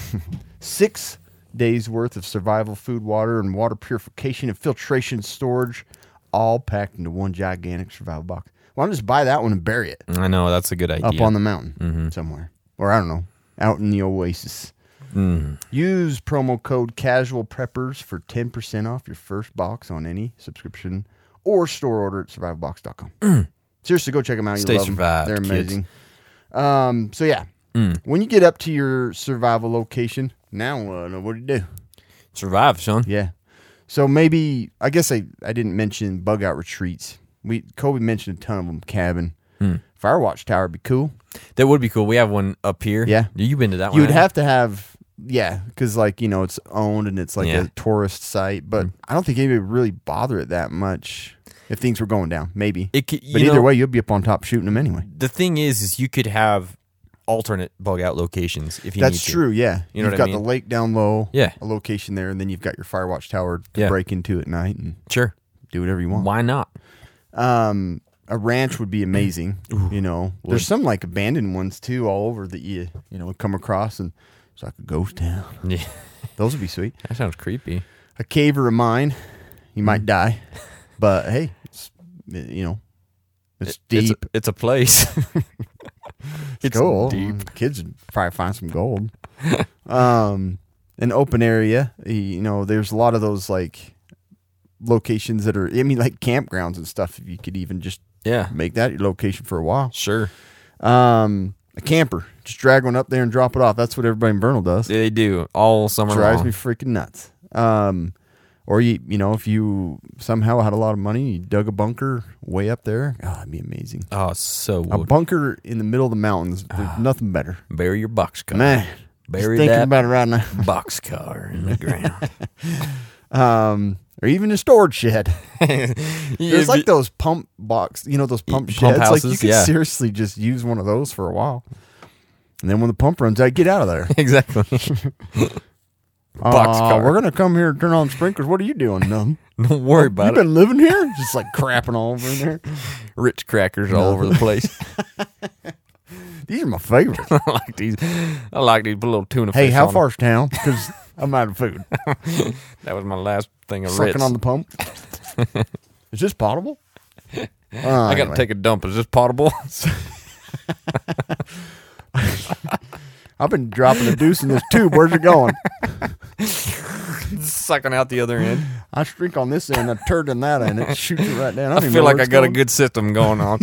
Six days worth of survival food, water, and water purification and filtration storage, all packed into one gigantic survival box. Why don't just buy that one and bury it I know, that's a good idea. up on the mountain Mm-hmm. somewhere, or I don't know, out in the oasis. Mm. Use promo code Casual Preppers for ten percent off your first box on any subscription or store order at survival box dot com. Seriously, go check them out. You Stay love 'em. survived, They're kids. amazing. Um, so yeah, Mm. when you get up to your survival location, now uh, what do you do? Survive, son. Yeah. So maybe I guess I, I didn't mention bug out retreats. We Kobe mentioned a ton of them. Cabin, Hmm. Firewatch Tower would be cool. That would be cool. We have one up here. Yeah. You've been to that one. You would haven't have to have yeah, because like you know it's owned and it's like Yeah. a tourist site. But I don't think anybody would really bother it that much if things were going down. Maybe, It could, but you either know, way, you'll be up on top shooting them anyway. the thing is, is you could have alternate bug out locations if you That's need to. true. Yeah, You know you've what I got the mean? lake down low. Yeah. a location there, and then you've got your Firewatch Tower to Yeah. break into at night and Sure. do whatever you want. Why not? Um, a ranch would be amazing. you know, would. there's some like abandoned ones too, all over that you you know come across, and it's like a ghost town. Yeah. Those would be sweet. That sounds creepy. A cave or a mine, you might Mm. die, but hey, it's you know, it's It- it's a- deep. It's a, place. It's cool. deep. Kids would probably find some gold. um, an open area, you know, there's a lot of those like locations that are, I mean, like campgrounds and stuff. If you could even just Yeah. make that your location for a while. Sure. Um, a camper, just drag one up there and drop it off. That's what everybody in Vernal does. Yeah, they do all summer Drives long. me freaking nuts. Um, or you, you know, if you somehow had a lot of money, you dug a bunker way up there. Oh, that'd be amazing. Oh, so A would. bunker in the middle of the mountains. There's nothing better. Bury your boxcar. Man, just Bury thinking that about it right now. boxcar in the ground. Um, or even a storage shed. Yeah, There's like those pump box, you know, those pump Pump sheds. like you houses, could yeah. seriously just use one of those for a while. And then when the pump runs out, get out of there. exactly. Uh, Boxcar. we're gonna come here and turn on sprinklers. What are you doing? Nothing. Don't worry You about it. been living here? Just like crapping all over in there. Rich crackers all over the place. These are my favorites. I like these. I like these little tuna Hey, fish. how on far's town? Because I'm out of food. them. That was my last thing of Sucking Ritz. on the pump. Is this potable? Uh, I got to take a dump. Is this potable? I've been dropping a deuce in this tube. Where's it going? Sucking out the other end. I drink on this end, a turd in that end. It shoots it right down. I, don't I even feel know like where I it's got a going. good system going on.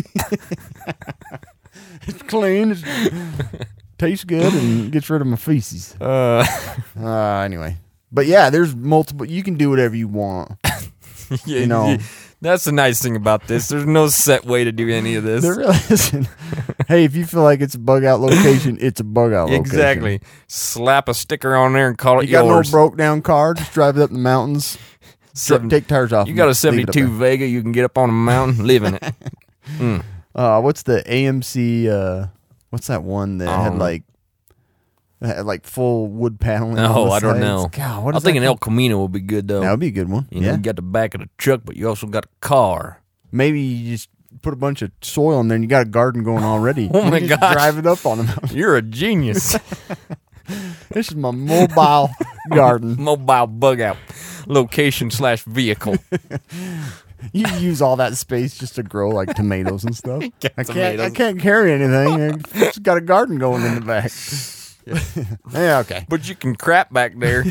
It's clean. It's, tastes good and gets rid of my feces. Uh, Uh, anyway, but yeah, there's multiple. You can do whatever you want. yeah, You know. yeah. That's the nice thing about this. There's no set way to do any of this. There really isn't. Hey, if you feel like it's a bug out location, it's a bug out location. Exactly. Slap a sticker on there and call it You got yours. no broke down car, just drive it up the mountains. Seven- take tires off. You got a and leave it up seventy-two there. Vega. You can get up on a mountain, live in it. Uh, what's the A M C? Uh, what's that one that had Um, like that had like full wood paneling? on No, the I don't sides? know. God, what I is think that an El called? Camino would be good though. That would be a good one. You know, yeah, you got the back of the truck, but you also got a car. maybe you just put a bunch of soil in there and you got a garden going already. Oh You my just gosh. drive it up on the mountain. You're a genius. This is my mobile garden. Mobile bug out. location slash vehicle. You use all that space just to grow like tomatoes and stuff. Get I can't. I tomatoes. can't carry anything. I just got a garden going in the back. Yeah. Okay. But you can crap back there.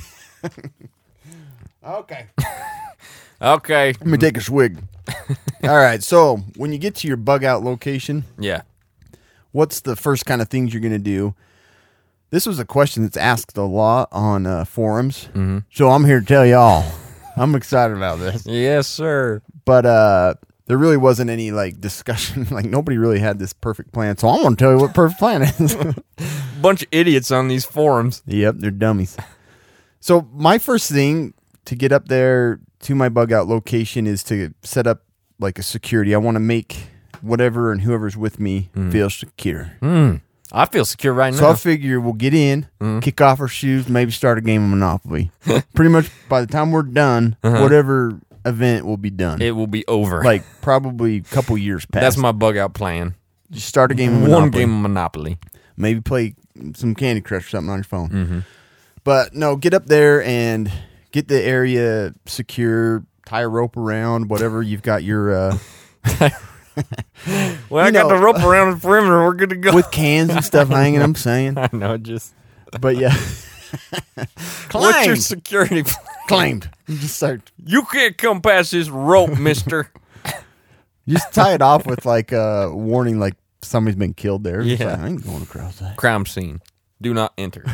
Okay. Okay. Let me take a swig. All right. So when you get to your bug out location, Yeah. what's the first kind of things you're going to do? This was a question that's asked a lot on uh, forums. Mm-hmm. So I'm here to tell y'all. I'm excited about this. Yes, sir. But uh, there really wasn't any like discussion. Like nobody really had this perfect plan. So I'm going to tell you what perfect plan is. Bunch of idiots on these forums. Yep, they're dummies. So my first thing to get up there to my bug out location is to set up like a security. I want to make whatever and whoever's with me feel secure. Mm. I feel secure right So I now. figure we'll get in, kick off our shoes, maybe start a game of Monopoly. Pretty much by the time we're done, whatever event will be done. It will be over. Like probably a couple years past. That's my bug out plan. Just start a game of Monopoly. One game of Monopoly. Maybe play some Candy Crush or something on your phone. Mm-hmm. But no, get up there and get the area secure, tie a rope around, whatever you've got your... Uh, Well, I You got know- the rope around the perimeter. We're good to go. with cans and stuff hanging, I'm saying. I know, just But yeah. what's your Claimed. security plan? Claimed. You just start... You can't come past this rope, mister. Just tie it off with like a warning, like somebody's been killed there. It's Yeah. like, I ain't going across that. Crime scene. Do not enter.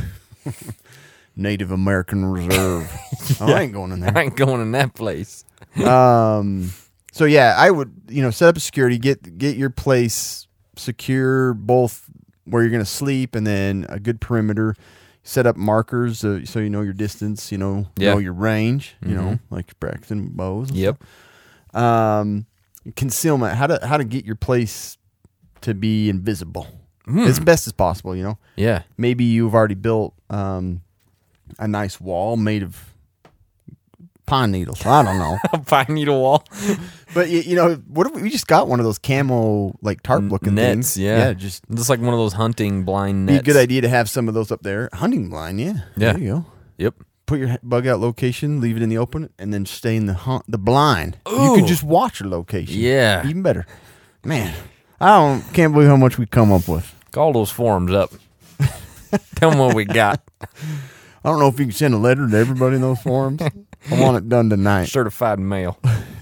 Native American Reserve. Oh, I ain't going in I there. ain't going in that place. Um. So yeah, I would you know set up a security, get get your place secure, both where you're going to sleep and then a good perimeter. Set up markers uh, so you know your distance, you know, Yeah. know your range, you know, like your Braxton bows. and Yep. stuff. Um, concealment. How to how to get your place to be invisible as best as possible. You know, Yeah. maybe you've already built um, a nice wall made of pine needles. I don't know, A pine needle wall. but you, you know, what if we just got one of those camo like tarp looking Nets, things? yeah. yeah, just Just like one of those hunting blind be nets. a good idea to have some of those up there. Hunting blind, yeah, Yeah. There you go. Yep. Put your bug out location, leave it in the open, and then stay in the hunt, the blind. You Ooh. can just watch your location. Yeah. even better. Man, I don't can't believe how much we come up with. Call those forums up. Tell them what we got. I don't know if you can send a letter to everybody in those forums. I want it done tonight. Certified mail.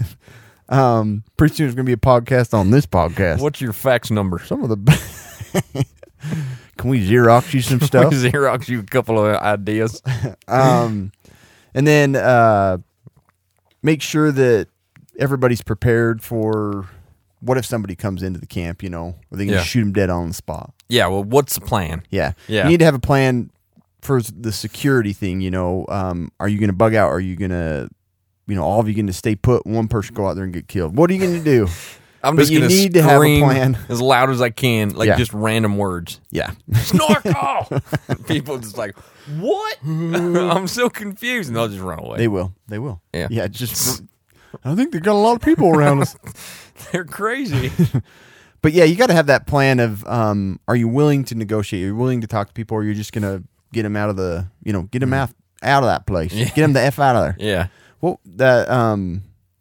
Um, pretty soon there's going to be a podcast on this podcast. What's your fax number? Some of the can we Xerox you some stuff? Xerox you a couple of ideas. um, and then uh, make sure that everybody's prepared for what if somebody comes into the camp. You know, are they going to Yeah. shoot them dead on the spot? Yeah, well, what's the plan? Yeah, Yeah. You need to have a plan for the security thing. You know, um, are you going to bug out? Are you going to, you know, all of you going to stay put? One person go out there and get killed. What are you going to do? I'm But just you going to need to have a scream plan. as loud as I can, like Yeah. just random words. Yeah, Snorkel! People just like, what? I'm so confused. And they'll just run away. they will. They will. Yeah. yeah. Just, I think they got a lot of people around us. They're crazy. But yeah, you got to have that plan of, um, are you willing to negotiate? Are you willing to talk to people, or you're just gonna get them out of the, you know, get them out out of that place, get them the f out of there. Yeah. Well, that um,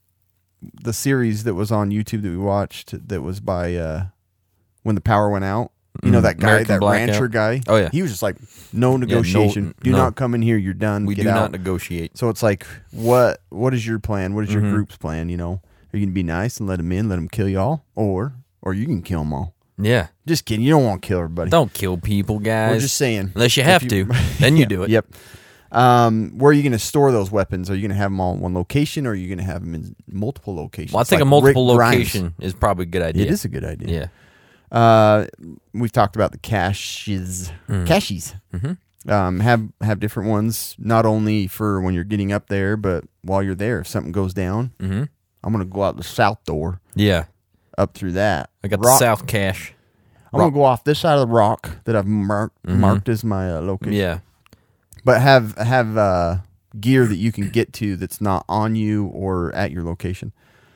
the series that was on YouTube that we watched that was by uh, when the power went out. You know Mm, that guy, American that Blackout. rancher guy. Oh, yeah. he was just like, no negotiation. do no. not come in here. You're done. We Get do out. not negotiate. So it's like, what what is your plan? What is your Mhm. group's plan? You know, are you gonna be nice and let them in, let them kill y'all, or or you can kill them all? Yeah. Just kidding. You don't want to kill everybody. Don't kill people, guys. We're just saying. Unless you If have you- to. Then you Yeah, do it. Yep. Um, where are you going to store those weapons? Are you going to have them all in one location, or are you going to have them in multiple locations? Well, I think Like a multiple Rick Grimes. location is probably a good idea. It is a good idea. Yeah. Uh, we've talked about the caches, Mm. caches. Mhm. Um, have have different ones, not only for when you're getting up there, but while you're there. If something goes down, Mm-hmm. I'm going to go out the south door, Yeah. up through that. I got rock. the South Cache. I'm going to go off this side of the rock that I've marked Mhm. marked as my uh, location. Yeah. But have have uh, gear that you can get to that's not on you or at your location,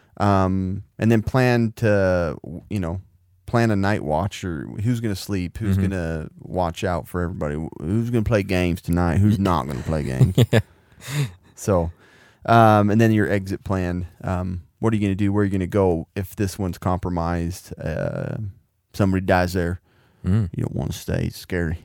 um, and then plan to you know plan a night watch, or who's going to sleep, who's Mhm. going to watch out for everybody, who's going to play games tonight, who's not going to play games. Yeah. So Um, and then your exit plan. Um, what are you going to do? Where are you going to go if this one's compromised? Uh, somebody dies there. Mm. You don't want to stay. It's scary.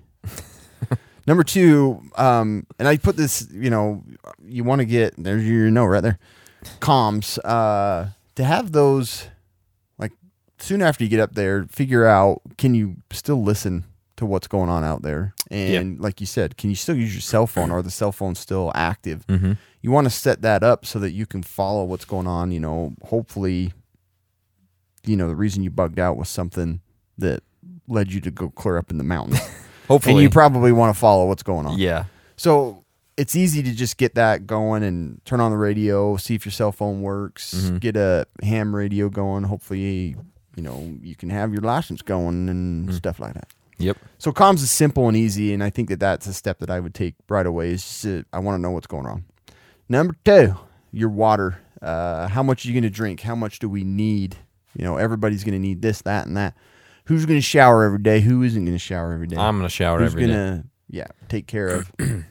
Number two, um, and I put this, you know, you want to get, there's your note right there, comms. Uh, to have those, like, soon after you get up there, figure out, can you still listen to what's going on out there? And like you said, can you still use your cell phone? Or are the cell phones still active? Mm-hmm. You want to set that up so that you can follow what's going on. You know, hopefully, you know, the reason you bugged out was something that led you to go clear up in the mountains. Hopefully. And you probably want to follow what's going on. Yeah. So it's easy to just get that going and turn on the radio, see if your cell phone works, Mm-hmm. get a ham radio going. Hopefully, you know, you can have your license going and Mm. stuff like that. Yep. So comms is simple and easy, and I think that that's a step that I would take right away. Is just to, I want to know what's going on. Number two, your water. Uh, how much are you going to drink? How much do we need? You know, everybody's going to need this, that, and that. Who's going to shower every day? Who isn't going to shower every day? I'm going to shower Who's every day. gonna, yeah, take care of.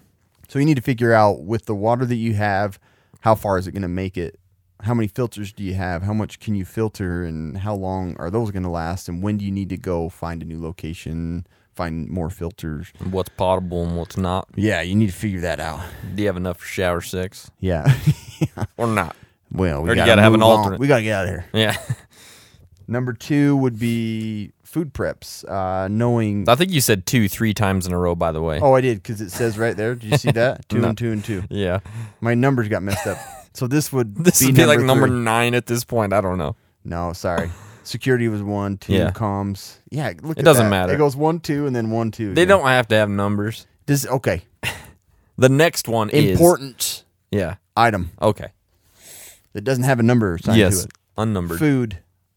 So you need to figure out with the water that you have, how far is it going to make it? How many filters do you have? How much can you filter, and how long are those going to last? And when do you need to go find a new location, find more filters? What's potable and what's not. Yeah, you need to figure that out. Do you have enough for shower six? Yeah. Or not? Well, we Or you gotta, gotta have an move on. alternate. We got to get out of here. Yeah. Number two would be food preps, uh, knowing. I think you said two, three times in a row, by the way. Oh, I did, because it says right there. Did you see that? Two No. and two and two. Yeah. My numbers got messed up. So this would This be would be like number three. nine at this point. I don't know. No, sorry. Security was one, two, Yeah. comms. Yeah, look It at doesn't that. matter. It goes one, two, and then one, two. They again. don't have to have numbers. This okay. The next one is Important Yeah. item. Okay. It doesn't have a number assigned Yes. to it. Unnumbered. Food.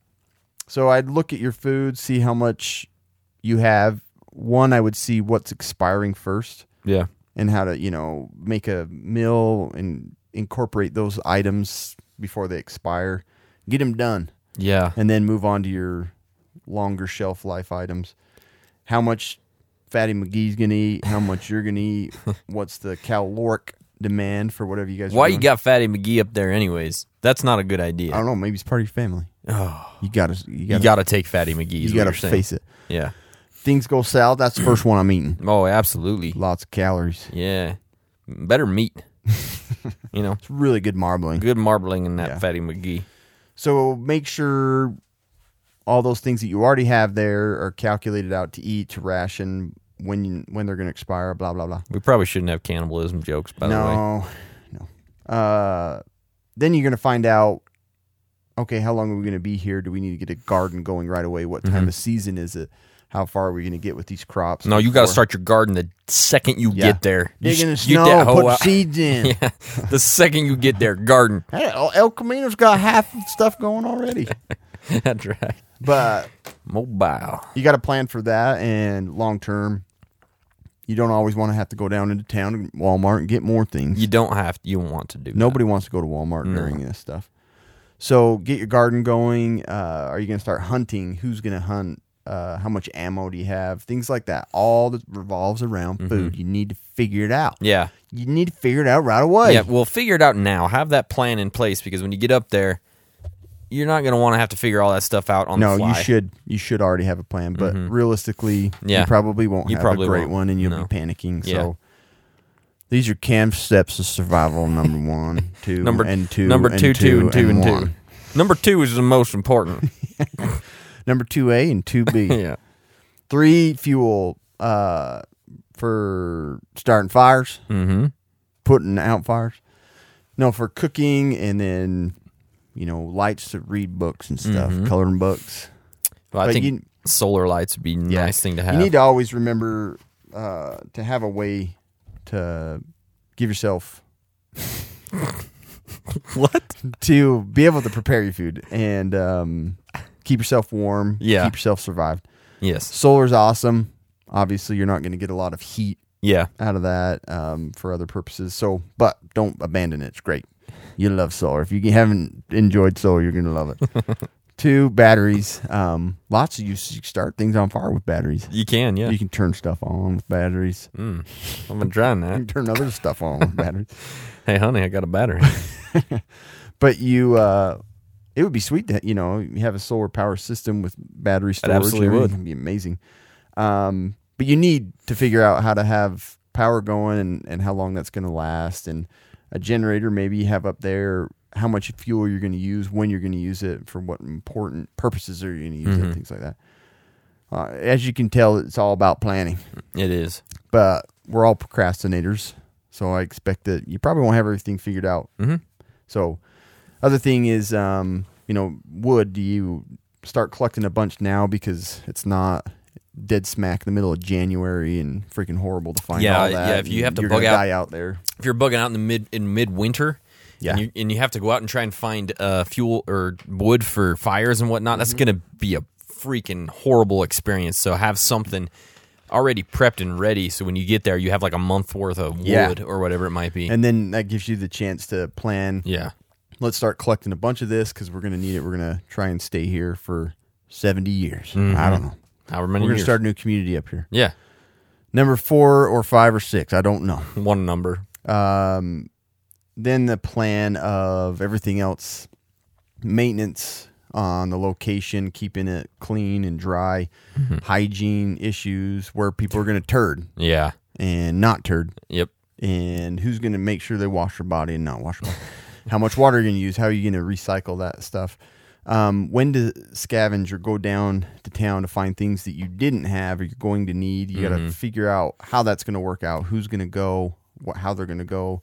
So I'd look at your food, see how much you have. One, I would see what's expiring first, Yeah. and how to, you know, make a meal and incorporate those items before they expire. Get them done, Yeah. and then move on to your longer shelf life items. How much Fatty McGee's gonna eat? How much you're gonna eat? What's the caloric demand for whatever you guys? are Why you doing? got Fatty McGee up there anyways? That's not a good idea. I don't know. Maybe it's part of your family. Oh, You gotta, you you gotta, got to take Fatty McGee. is you what gotta you're saying. face it. Yeah. Things go south. That's the first one I'm eating. Oh, absolutely. Lots of calories. Yeah. Better meat. You know, It's really good marbling. good marbling in that Yeah. Fatty McGee. So make sure all those things that you already have there are calculated out to eat, to ration, when you, when they're going to expire, blah, blah, blah. We probably shouldn't have cannibalism jokes, by the way. no, no. Uh, then you're going to find out, okay, how long are we going to be here? Do we need to get a garden going right away? What time Mhm. of season is it? How far are we going to get with these crops? No, you got to before- start your garden the second you Yeah. get there. You Digging the sh- you snow, that hoe put out. seeds in. Yeah, the second you get there, garden. Hey, El Camino's got half of stuff going already. That's right. But Mobile. you got to plan for that, and long term, you don't always want to have to go down into town and Walmart and get more things. You don't have. You want to do. Nobody wants to go to Walmart No. during this stuff. So get your garden going. Uh, are you going to start hunting? Who's going to hunt? Uh, how much ammo do you have? Things like that. All that revolves around Mm-hmm. food. You need to figure it out. That. Yeah. You need to figure it out right away. Yeah. Well, figure it out now. Have that plan in place because when you get up there, you're not going to want to have to figure all that stuff out on no, the fly. you should you should already have a plan, but realistically, Yeah. you probably won't You have probably a great won't. one, and you'll No. be panicking. Yeah. So these are Cam's steps to survival: number one, two, Number and two, number and two, two, and two, and two. one. Number two is the most important. Number two A and two B. Yeah. Three, fuel uh, for starting fires, Mm-hmm. putting out fires. No, for cooking, and then you know lights to read books and stuff, Mhm. coloring books. Well, I But think you- solar lights would be a Yeah. nice thing to have. You need to always remember uh, to have a way to give yourself what? to be able to prepare your food and um, keep yourself warm. Yeah. keep yourself survived. Yes. Solar's awesome. Obviously, you're not going to get a lot of heat Yeah. out of that um, for other purposes. So, but don't abandon it. It's great. You love solar. If you haven't enjoyed solar, you're going to love it. Two, batteries. Um, lots of you start things on fire with batteries. You can, yeah. You can turn stuff on with batteries. Mm, I've been trying You can that. turn other stuff on with batteries. Hey, honey, I got a battery. But you, uh, it would be sweet to, you know, you have a solar power system with battery storage. absolutely and would. everything. It'd be amazing. Um, but you need to figure out how to have power going and, and how long that's going to last. And a generator maybe you have up there, how much fuel you're going to use, when you're going to use it, for what important purposes are you going to use Mhm. it, things like that. Uh, as you can tell, it's all about planning. It is. But we're all procrastinators, so I expect that you probably won't have everything figured out. Mm-hmm. So, other thing is, um, you know, wood. Do you start collecting a bunch now because it's not dead smack in the middle of January and freaking horrible to find Yeah, all that? yeah, if you and have to you're bug gonna out- die out there. If you're bugging out in the mid in midwinter, Yeah. and you, and you have to go out and try and find uh, fuel or wood for fires and whatnot, that's Mm-hmm. going to be a freaking horrible experience. So have something already prepped and ready, so when you get there, you have like a month worth of wood Yeah. or whatever it might be. And then that gives you the chance to plan. yeah, Let's start collecting a bunch of this because we're going to need it. We're going to try and stay here for seventy years. I don't know. however We're many going to years. start a new community up here. Yeah, Number four or five or six. I don't know. one number. Um, then the plan of everything else, maintenance on the location, keeping it clean and dry, hygiene issues, where people are going to turd Yeah. and not turd, Yep. and who's going to make sure they wash their body and not wash their body. How much water are you going to use? How are you going to recycle that stuff? Um, when to scavenge or go down to town to find things that you didn't have or you're going to need. You got to figure out how that's going to work out, who's going to go, what, how they're going to go.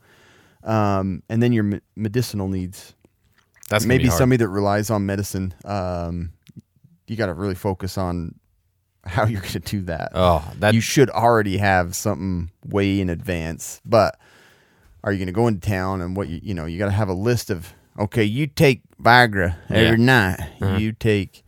Um, and then your me- medicinal needs. That's gonna Maybe be hard. somebody that relies on medicine. Um, you got to really focus on how you're going to do that. Oh, that You should already have something way in advance, but are you going to go into town and what you, you know, you got to have a list of, okay, you take Viagra every Yeah. night. Uh-huh. You take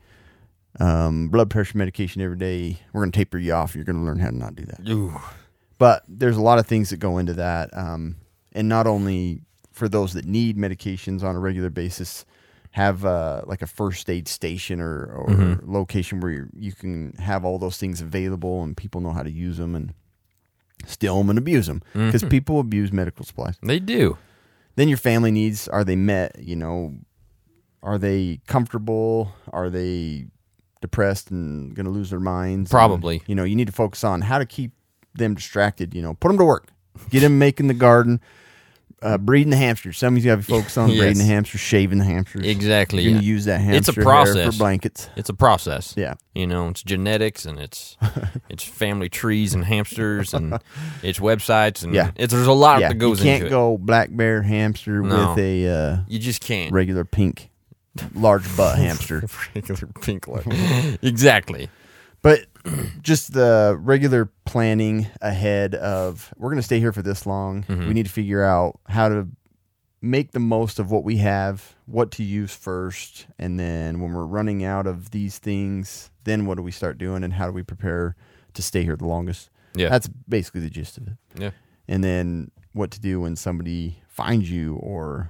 um, blood pressure medication every day. We're going to taper you off. You're going to learn how to not do that. Ooh. But there's a lot of things that go into that. Um, and not only for those that need medications on a regular basis, have uh, like a first aid station or, or Mm-hmm. location where you you can have all those things available and people know how to use them and steal them and abuse them. Because Mm-hmm. people abuse medical supplies. They do. Then your family needs, are they met? You know, are they comfortable? Are they depressed and going to lose their minds? Probably. And, you know, you need to focus on how to keep them distracted. You know, put them to work. Get them making the garden, uh, breeding the hamsters. Some of you have to focus on Yes. breeding the hamsters, shaving the hamsters. Exactly. You're going to yeah. use that It's a hamster hair process. for blankets. It's a process. Yeah. You know, it's genetics and it's it's family trees and hamsters and it's websites and Yeah. it's there's a lot Yeah, that goes you can't into it. go black bear hamster No. with a uh, You just can't. regular pink large butt hamster. Regular pink light. Exactly. But just the regular planning ahead of, we're going to stay here for this long. Mm-hmm. We need to figure out how to make the most of what we have, what to use first. And then when we're running out of these things, then what do we start doing and how do we prepare to stay here the longest? Yeah. That's basically the gist of it. Yeah. And then what to do when somebody finds you, or,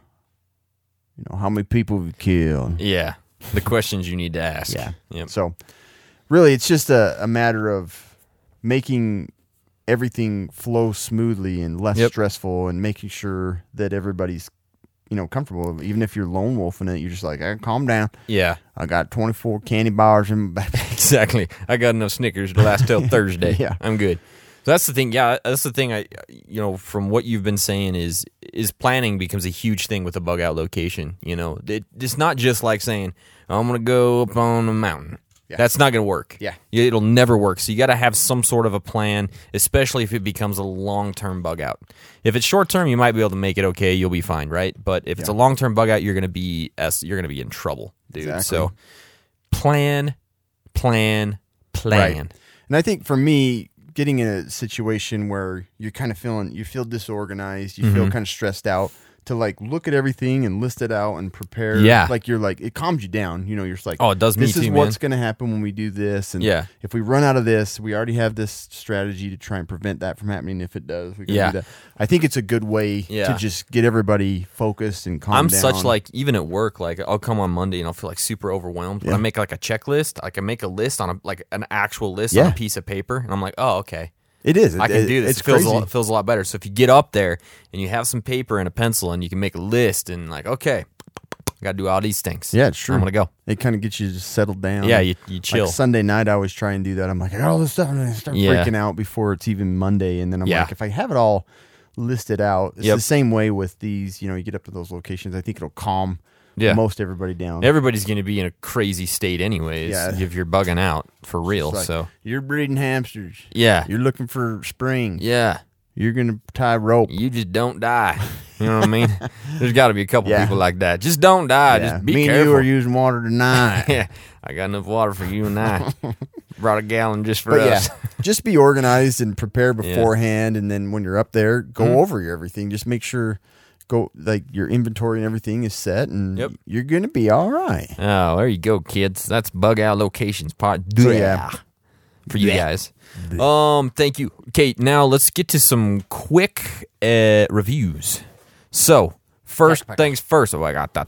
you know, how many people have you killed? Yeah. The questions you need to ask. Yeah. Yep. So really, it's just a, a matter of making everything flow smoothly and less Yep. stressful, and making sure that everybody's, you know, comfortable. Even if you're lone wolfing it, you're just like, hey, calm down. Yeah. I got twenty-four candy bars in my backpack. Exactly. I got enough Snickers to last till Thursday. Yeah. I'm good. So that's the thing. Yeah, that's the thing. I, you know, from what you've been saying is, is planning becomes a huge thing with a bug out location. You know, it, it's not just like saying I'm gonna go up on a mountain. Yeah. That's not gonna work. Yeah. It'll never work. So you got to have some sort of a plan, especially if it becomes a long term bug out. If it's short term, you might be able to make it okay. You'll be fine, right? But if it's a Yeah. long term bug out, you're gonna be you're gonna be in trouble, dude. Exactly. So plan, plan, plan. Right. And I think for me, getting in a situation where you're kind of feeling, you feel disorganized, you Mm-hmm. feel kind of stressed out, to like look at everything and list it out and prepare. Yeah. Like you're like, it calms you down. You know, you're just like, Oh, it does me this is too, what's man. going to happen when we do this. And Yeah. if we run out of this, we already have this strategy to try and prevent that from happening. If it does, we can Yeah. do that. I think it's a good way Yeah. to just get everybody focused and calm I'm down. such like, even at work, like I'll come on Monday and I'll feel like super overwhelmed. When Yeah. I make like a checklist, like I make a list on a like an actual list Yeah. on a piece of paper, and I'm like, oh, okay. It is. I It- can it- do this. It's It feels a, crazy. lot, feels a lot better. So if you get up there and you have some paper and a pencil and you can make a list and like, okay, got to do all these things. Yeah, it's true. I'm going to go. It kind of gets you just settled down. Yeah, you, you chill. Like Sunday night, I always try and do that. I'm like, I got all this stuff, and I start Yeah. freaking out before it's even Monday. And then I'm Yeah. like, if I have it all listed out, it's Yep. the same way with these. You know, you get up to those locations, I think it'll calm Yeah. most everybody down. Everybody's going to be in a crazy state anyways Yeah. if you're bugging out for real. It's like, so, you're breeding hamsters. yeah. You're looking for spring. Yeah. You're gonna tie rope. You just don't die. You know what I mean? There's got to be a couple Yeah. people like that. Just don't die. Yeah. Just be Me and careful. you are using water tonight. Yeah. I got enough water for you and I. Brought a gallon just for But yeah, us. just be organized and prepare beforehand, and then when you're up there, go Mhm. over your everything. Just make sure, go like your inventory and everything is set, and Yep. you're gonna be all right. Oh, there you go, kids. That's Bug Out Locations part. So, yeah. yeah. For you guys. Um, thank you. Okay, now let's get to some quick uh, reviews. So, first things first. Oh, I got that.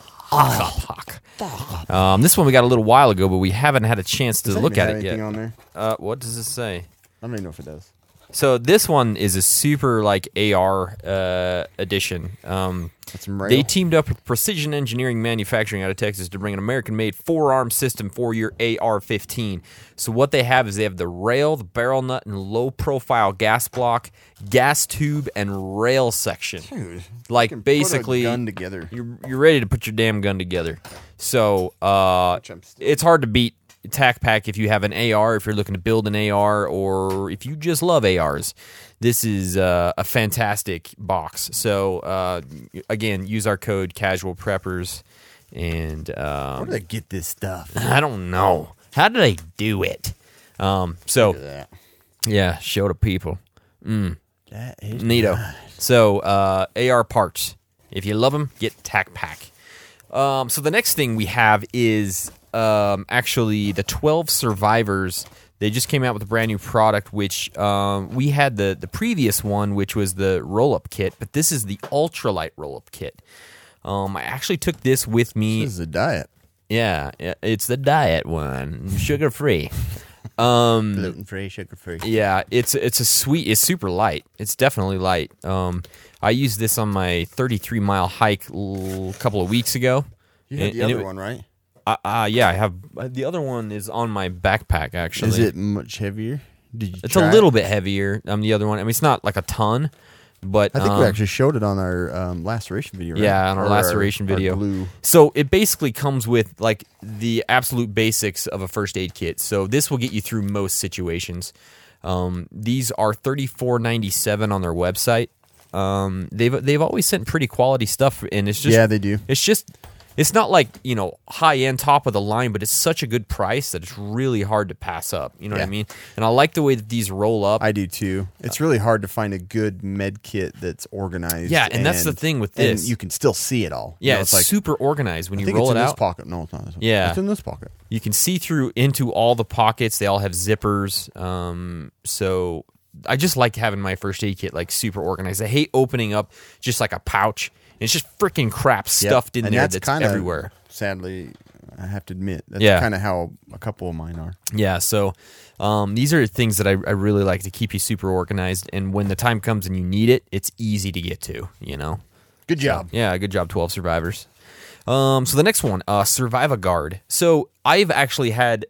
Um, this one we got a little while ago, but we haven't had a chance to Does that look even at have it yet. anything on there? Uh, what does it say? I don't even know if it does. So this one is a super like A R uh, edition. Um, That's some rail. they teamed up with Precision Engineering Manufacturing out of Texas to bring an American-made four-arm system for your A R fifteen. So what they have is they have the rail, the barrel nut, and low-profile gas block, gas tube, and rail section. Dude, Like you can basically, put a gun together. you're you're ready to put your damn gun together. So uh, Which I'm still- it's hard to beat Tac Pack if you have an A R, if you're looking to build an A R, or if you just love A Rs. This is uh, a fantastic box. So uh, again, use our code Casual Preppers, and Where um, did I get this stuff? I don't know how did they do it. Um, so Look at that. yeah, show the people. That is Neato. nice. So, uh, A R parts. If you love them, get Tac Pack. Um, so the next thing we have is um, actually the twelve Survivors. They just came out with a brand new product, which um, we had the, the previous one, which was the roll-up kit, but this is the ultralight roll-up kit. Um, I actually took this with me. This is a diet. Yeah, it's the diet one, sugar-free. Um, Gluten free, sugar free. Yeah, it's it's a sweet. It's super light. It's definitely light. Um, I used this on my thirty-three mile hike a couple of weeks ago. You had And- the and other it- one, right? Uh, uh, yeah, I have. uh, The other one is on my backpack. Actually, Is it much heavier? Did you? It's try a it? little bit heavier. Um, the other one. I mean, it's not like a ton, but I think um, we actually showed it on our um, laceration video. Right? Yeah, on our Or laceration our video. glue. So it basically comes with like the absolute basics of a first aid kit. So this will get you through most situations. Um, these are thirty-four ninety-seven on their website. Um, they've they've always sent pretty quality stuff, and it's just Yeah, they do. It's just it's not like, you know, high end top of the line, but it's such a good price that it's really hard to pass up. You know what I Yeah. mean? And I like the way that these roll up. I do too. It's really hard to find a good med kit that's organized. Yeah, and that's the thing with and this. you can still see it all. You yeah, know, it's, like super organized when I you think roll it's it in out. this pocket. No, it's not. This one. Yeah. it's in this pocket. You can see through into all the pockets. They all have zippers. Um, so I just like having my first aid kit like super organized. I hate opening up just like a pouch. It's just freaking crap Yep. stuffed in And there that's, that's kinda, everywhere. Sadly, I have to admit that's Yeah. kind of how a couple of mine are. Yeah, so um, these are things that I, I really like to keep you super organized. And when the time comes and you need it, it's easy to get to, you know? Good job. Yeah, good job, twelve Survivors. Um, so the next one, uh, Surviva-Guard. So I've actually had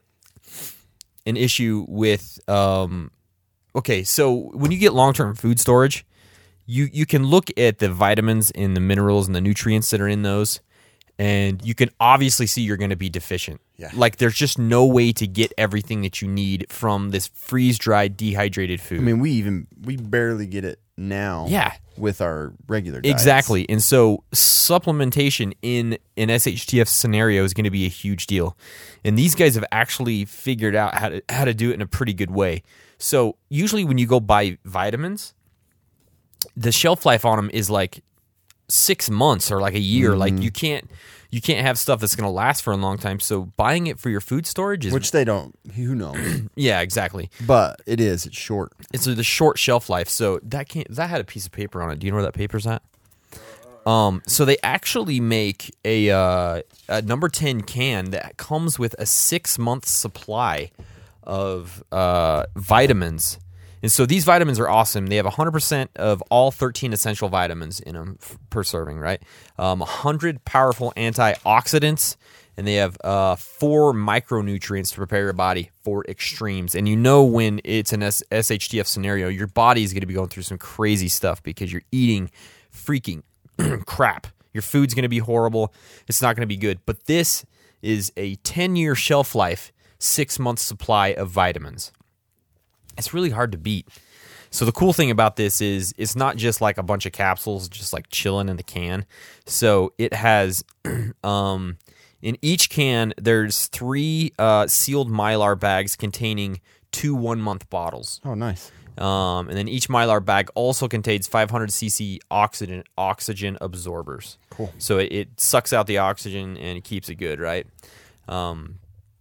an issue with. Um, okay, so when you get long-term food storage, you you can look at the vitamins and the minerals and the nutrients that are in those, and you can obviously see you're going to be deficient. Yeah. Like there's just no way to get everything that you need from this freeze-dried, dehydrated food. I mean, we even we barely get it now. Yeah. with our regular diets. Exactly. And so supplementation in an S H T F scenario is going to be a huge deal. And these guys have actually figured out how to how to do it in a pretty good way. So usually when you go buy vitamins, the shelf life on them is like six months or like a year. Mm-hmm. Like you can't you can't have stuff that's going to last for a long time. So buying it for your food storage is Which they don't. Who knows? yeah, exactly. But it is. It's short. It's the short shelf life. So that can't that had a piece of paper on it. Do you know where that paper's at? Um, so they actually make a uh, a number ten can that comes with a six month supply of uh, vitamins. And so these vitamins are awesome. They have one hundred percent of all thirteen essential vitamins in them f- per serving, right? Um, one hundred powerful antioxidants, and they have uh, four micronutrients to prepare your body for extremes. And you know when it's an S- SHTF scenario, your body is going to be going through some crazy stuff because you're eating freaking crap. Your food's going to be horrible. It's not going to be good. But this is a ten-year shelf life, six-month supply of vitamins. It's really hard to beat. So the cool thing about this is it's not just like a bunch of capsules just like chilling in the can. So it has um, in each can there's three uh, sealed Mylar bags containing two one-month bottles. Oh, nice. Um, and then each Mylar bag also contains five hundred cc oxygen oxygen absorbers. Cool. So it, it sucks out the oxygen and it keeps it good, right? Um,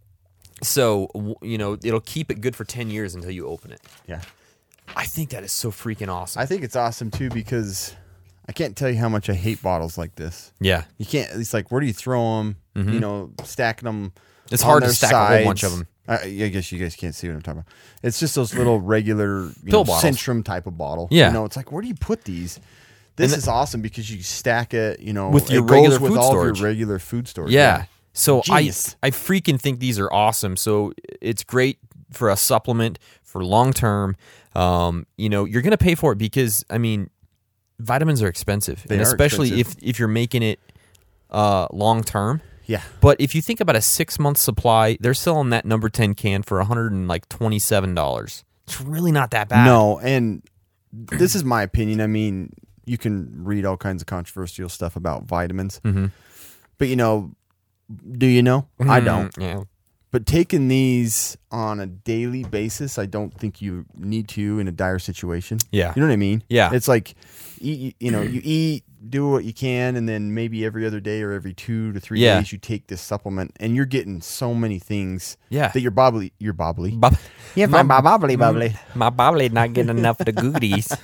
so w- you know it'll keep it good for ten years until you open it. Yeah. I think that is so freaking awesome. I think it's awesome too because I can't tell you how much I hate bottles like this. yeah, You can't. It's like, where do you throw them? You know, stacking them. It's on hard to their stack a whole bunch of sides. 'em. I, I guess you guys can't see what I'm talking about. It's just those little regular you Pill know, bottles. Centrum type of bottle. Yeah. You know, it's like, where do you put these? This And is awesome because you stack it. You know, With it your goes regular with food all storage. of your regular food storage. yeah. So Genius. I I freaking think these are awesome. So it's great for a supplement for long term. Um, you know, you're gonna pay for it because I mean, vitamins are expensive, They and are especially expensive. if if you're making it uh, long term. Yeah. But if you think about a six month supply, they're selling that number ten can for one hundred and like twenty seven dollars. It's really not that bad. No, and this is my opinion. I mean, you can read all kinds of controversial stuff about vitamins, Mhm. but you know, do you know? I Mm, don't. Yeah. But taking these on a daily basis, I don't think you need to in a dire situation. Yeah. You know what I mean? Yeah. It's like, eat, you know, you eat, do what you can, and then maybe every other day or every two to three Yeah. days you take this supplement, and you're getting so many things Yeah. that your bobbly, your bobbly. Bob- Yeah, my bobbly bobbly. My bobbly not getting enough of the goodies.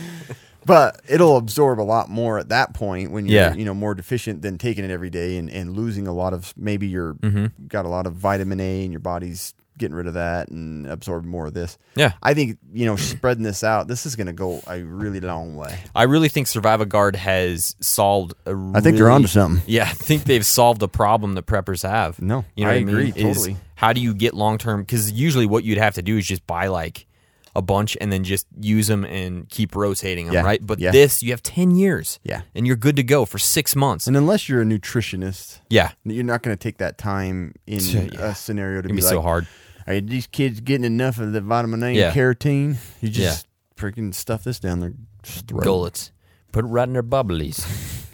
But it'll absorb a lot more at that point when you're, Yeah. you know, more deficient than taking it every day and, and losing a lot of, maybe you're Mm-hmm. got a lot of vitamin A and your body's getting rid of that and absorbing more of this. Yeah. I think, you know, spreading this out, this is going to go a really long way. I really think Surviviguard has solved a I think they're really- onto something. Yeah, I think they've solved a problem that preppers have. No, you know I what agree, I mean? Is totally. how do you get long term? Because usually what you'd have to do is just buy like a bunch and then just use them and keep rotating them, Yeah, right? But yeah. this, you have ten years. Yeah. And you're good to go for six months. And unless you're a nutritionist, yeah. you're not going to take that time in Yeah. a scenario to It'd be, be like, so hard. are these kids getting enough of the vitamin A Yeah. and carotene? You just freaking stuff this down their throat. Gullets. Put it right in their bubblies.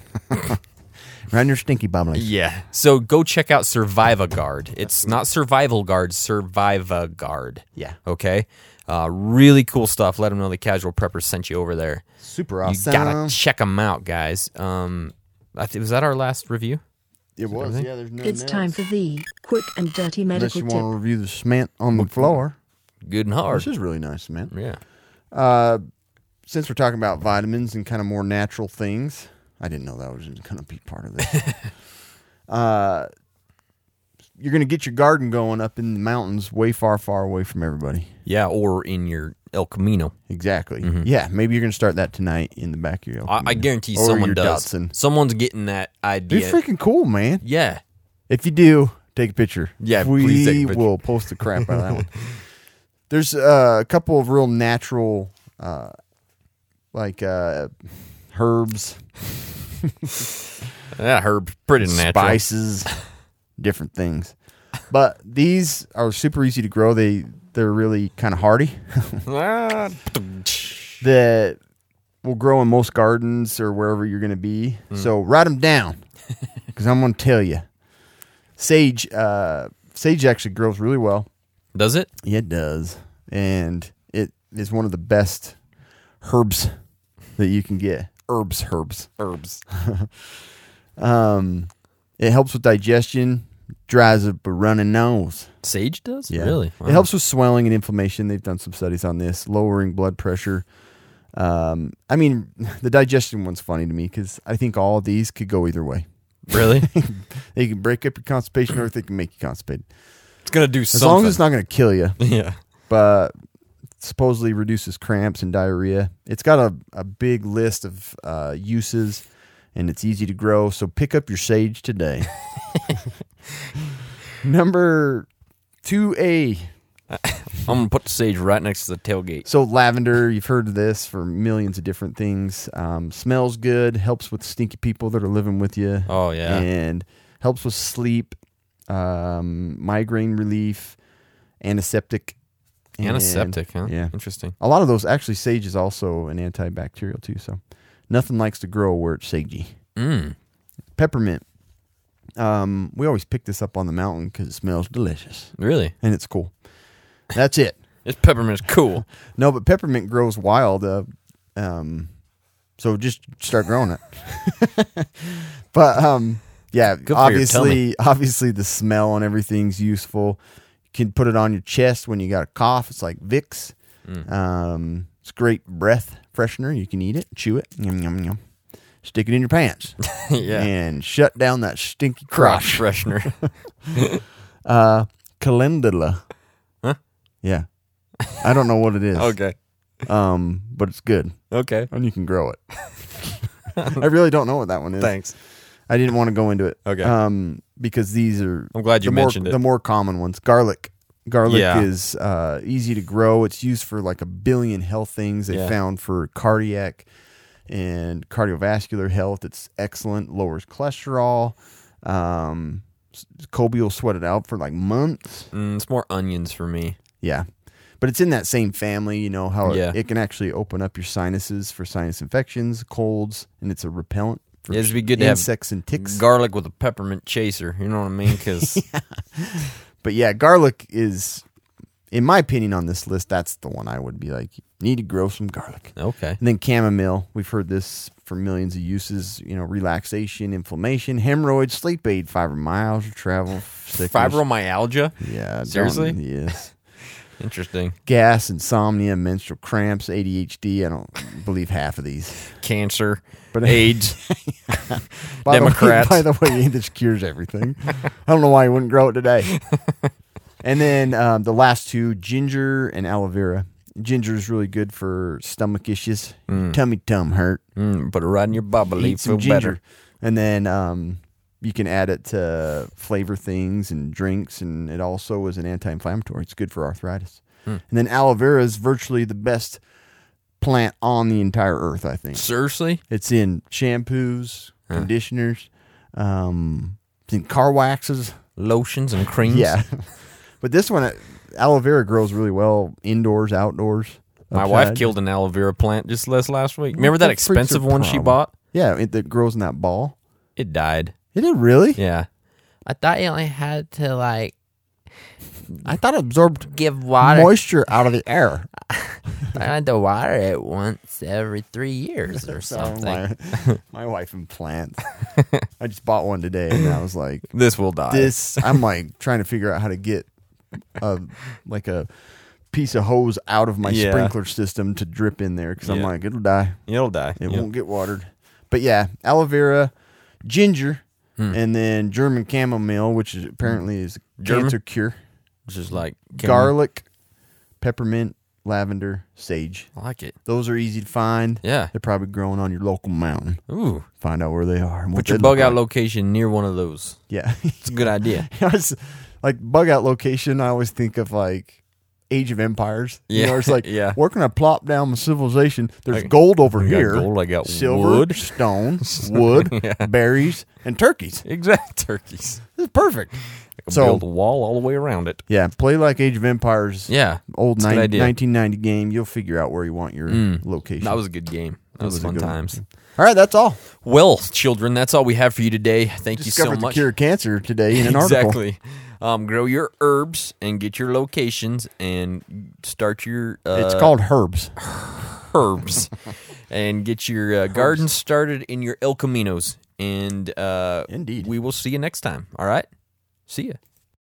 Right in your stinky bubbly. Yeah. So go check out Surviviguard. It's not Survival Guard, Surviviguard. Yeah. Okay. Uh, really cool stuff. Let them know the Casual Prepper sent you over there. Super You awesome. gotta check them out, guys. Um, I th- was that our last review? It was, everything? yeah. There's no It's time for the quick and dirty Unless medical you tip. want to review the cement on the floor. Good and hard. This is really nice, man. Yeah. Uh, since we're talking about vitamins and kind of more natural things, I didn't know that was going to be part of this. uh, you're going to get your garden going up in the mountains way far, far away from everybody. Yeah, or in your El Camino. Exactly. Yeah, maybe you're going to start that tonight in the back of your I, I guarantee Or someone your does. Datsun. Someone's getting that idea. It's freaking cool, man. Yeah. If you do, take a picture. Yeah, we please take a picture. will post the crap out of that one. There's uh, a couple of real natural, uh, like uh, herbs, That herb pretty natural. spices, different things. But these are super easy to grow. They they're really kind of hardy. Ah, That will grow in most gardens or wherever you're going to be. So write them down because I'm going to tell you. Sage, uh, sage actually grows really well. Does it? Yeah, it does, and it is one of the best herbs that you can get. herbs, herbs. Herbs. Um, it helps with digestion, dries up a running nose. Sage does? Yeah. Really? Wow. It helps with swelling and inflammation. They've done some studies on this, lowering blood pressure. Um, I mean, the digestion one's funny to me because I think all of these could go either way. Really? They can break up your constipation or they can make you constipated. It's going to do As something. long as it's not going to kill you. Yeah. But supposedly reduces cramps and diarrhea. It's got a, a big list of uh, uses, and it's easy to grow. So pick up your sage today. Number two A. I'm going to put the sage right next to the tailgate. So lavender, you've heard of this for millions of different things. Um, smells good, helps with stinky people that are living with you. Oh, yeah. And helps with sleep, um, migraine relief, antiseptic. and- Antiseptic, huh? Yeah. Interesting. A lot of those, actually, sage is also an antibacterial too. So nothing likes to grow where it's sagey. Mm. Peppermint. Um, we always pick this up on the mountain because it smells delicious Really? and it's cool. That's it. This peppermint's cool. No, but peppermint grows wild. Uh, um, so just start growing it. But um, yeah, Good for your obviously, obviously the smell and everything's useful. You can put it on your chest when you got a cough. It's like Vicks. Mm. Um, it's great breath freshener. You can eat it, chew it, yum yum yum. Stick it in your pants, Yeah. and shut down that stinky Crotch crotch. freshener. Uh, calendula. Huh? Yeah, I don't know what it is. Okay. Um, but it's good, Okay. and you can grow it. I really don't know what that one is. Thanks. I didn't want to go into it. Okay. Um, because these are I'm glad you the more, mentioned it. the more common ones. Garlic. Garlic Yeah. is uh, easy to grow. It's used for like a billion health things. They Yeah. found for cardiac and cardiovascular health. It's excellent. Lowers cholesterol. Um, s- Kobe will sweat it out for like months. Mm, it's more onions for me. Yeah. But it's in that same family, you know, how Yeah. it, it can actually open up your sinuses for sinus infections, colds, and it's a repellent for It'd be good to have insects and ticks. Garlic with a peppermint chaser. You know what I mean? Because But yeah, garlic is, in my opinion, on this list, that's the one I would be like, you need to grow some garlic. okay. And then chamomile, we've heard this for millions of uses, you know, relaxation, inflammation, hemorrhoids, sleep aid, fibromyalgia, travel, sickness. Fibromyalgia. Yeah. don't- Seriously? Yes. Interesting. Gas, insomnia, menstrual cramps, A D H D. I don't believe half of these. Cancer. But AIDS. By the way- Democrats. by the way, this cures everything. I don't know why you wouldn't grow it today. And then um, the last two, ginger and aloe vera. Ginger is really good for stomach issues, tummy tum hurt. Mm, put it right in your bubbly. Eat some Feel ginger, better. and then um, you can add it to flavor things and drinks, and it also is an anti-inflammatory. It's good for arthritis. And then aloe vera is virtually the best plant on the entire earth, I think. Seriously? It's in shampoos, conditioners, um, it's in car waxes. Lotions and creams? Yeah. But this one, uh, aloe vera grows really well indoors, outdoors. My outside. wife killed an aloe vera plant just last last week. Remember that the freak's expensive your one she problem? bought? Yeah, it that grows in that ball. It died. It did really? Yeah. I thought you only had to like I thought it absorbed give water. moisture out of the air. I had to water it once every three years or So something. my, my wife and plants. I just bought one today, and I was like, This will die. "This." I'm like trying to figure out how to get a like a piece of hose out of my Yeah. sprinkler system to drip in there because I'm Yeah. like, it'll die. It'll die. It Yeah. won't get watered. But yeah, aloe vera, ginger, Hmm. and then German chamomile, which is apparently is a German? cancer cure. Just like Garlic, peppermint, lavender, sage. I like it. Those are easy to find. Yeah. They're probably growing on your local mountain. Ooh. Find out where they are. And what Put your they bug look out like. location near one of those. Yeah. It's a good idea. I was, like bug out location, I always think of like Age of Empires. You Yeah, know, it's like, yeah. where can I plop down my civilization? There's I- gold over I got here. gold, I got silver, wood. stone, wood, Yeah. berries, and turkeys. Exact turkeys. This is perfect. I can So- build a wall all the way around it. Yeah, play like Age of Empires. Yeah. Old It's a good nine, idea. nineteen ninety game. You'll figure out where you want your Mm. location. That was a good game. That was, was a fun good one. times. All right, that's all. Well, children, that's all we have for you today. Thank you so Discovered the much. cure of cancer today in an article. Exactly. Um, grow your herbs and get your locations and start your uh, It's called herbs. herbs. and get your uh, garden started in your El Caminos. And uh, Indeed. we will see you next time. All right? See ya.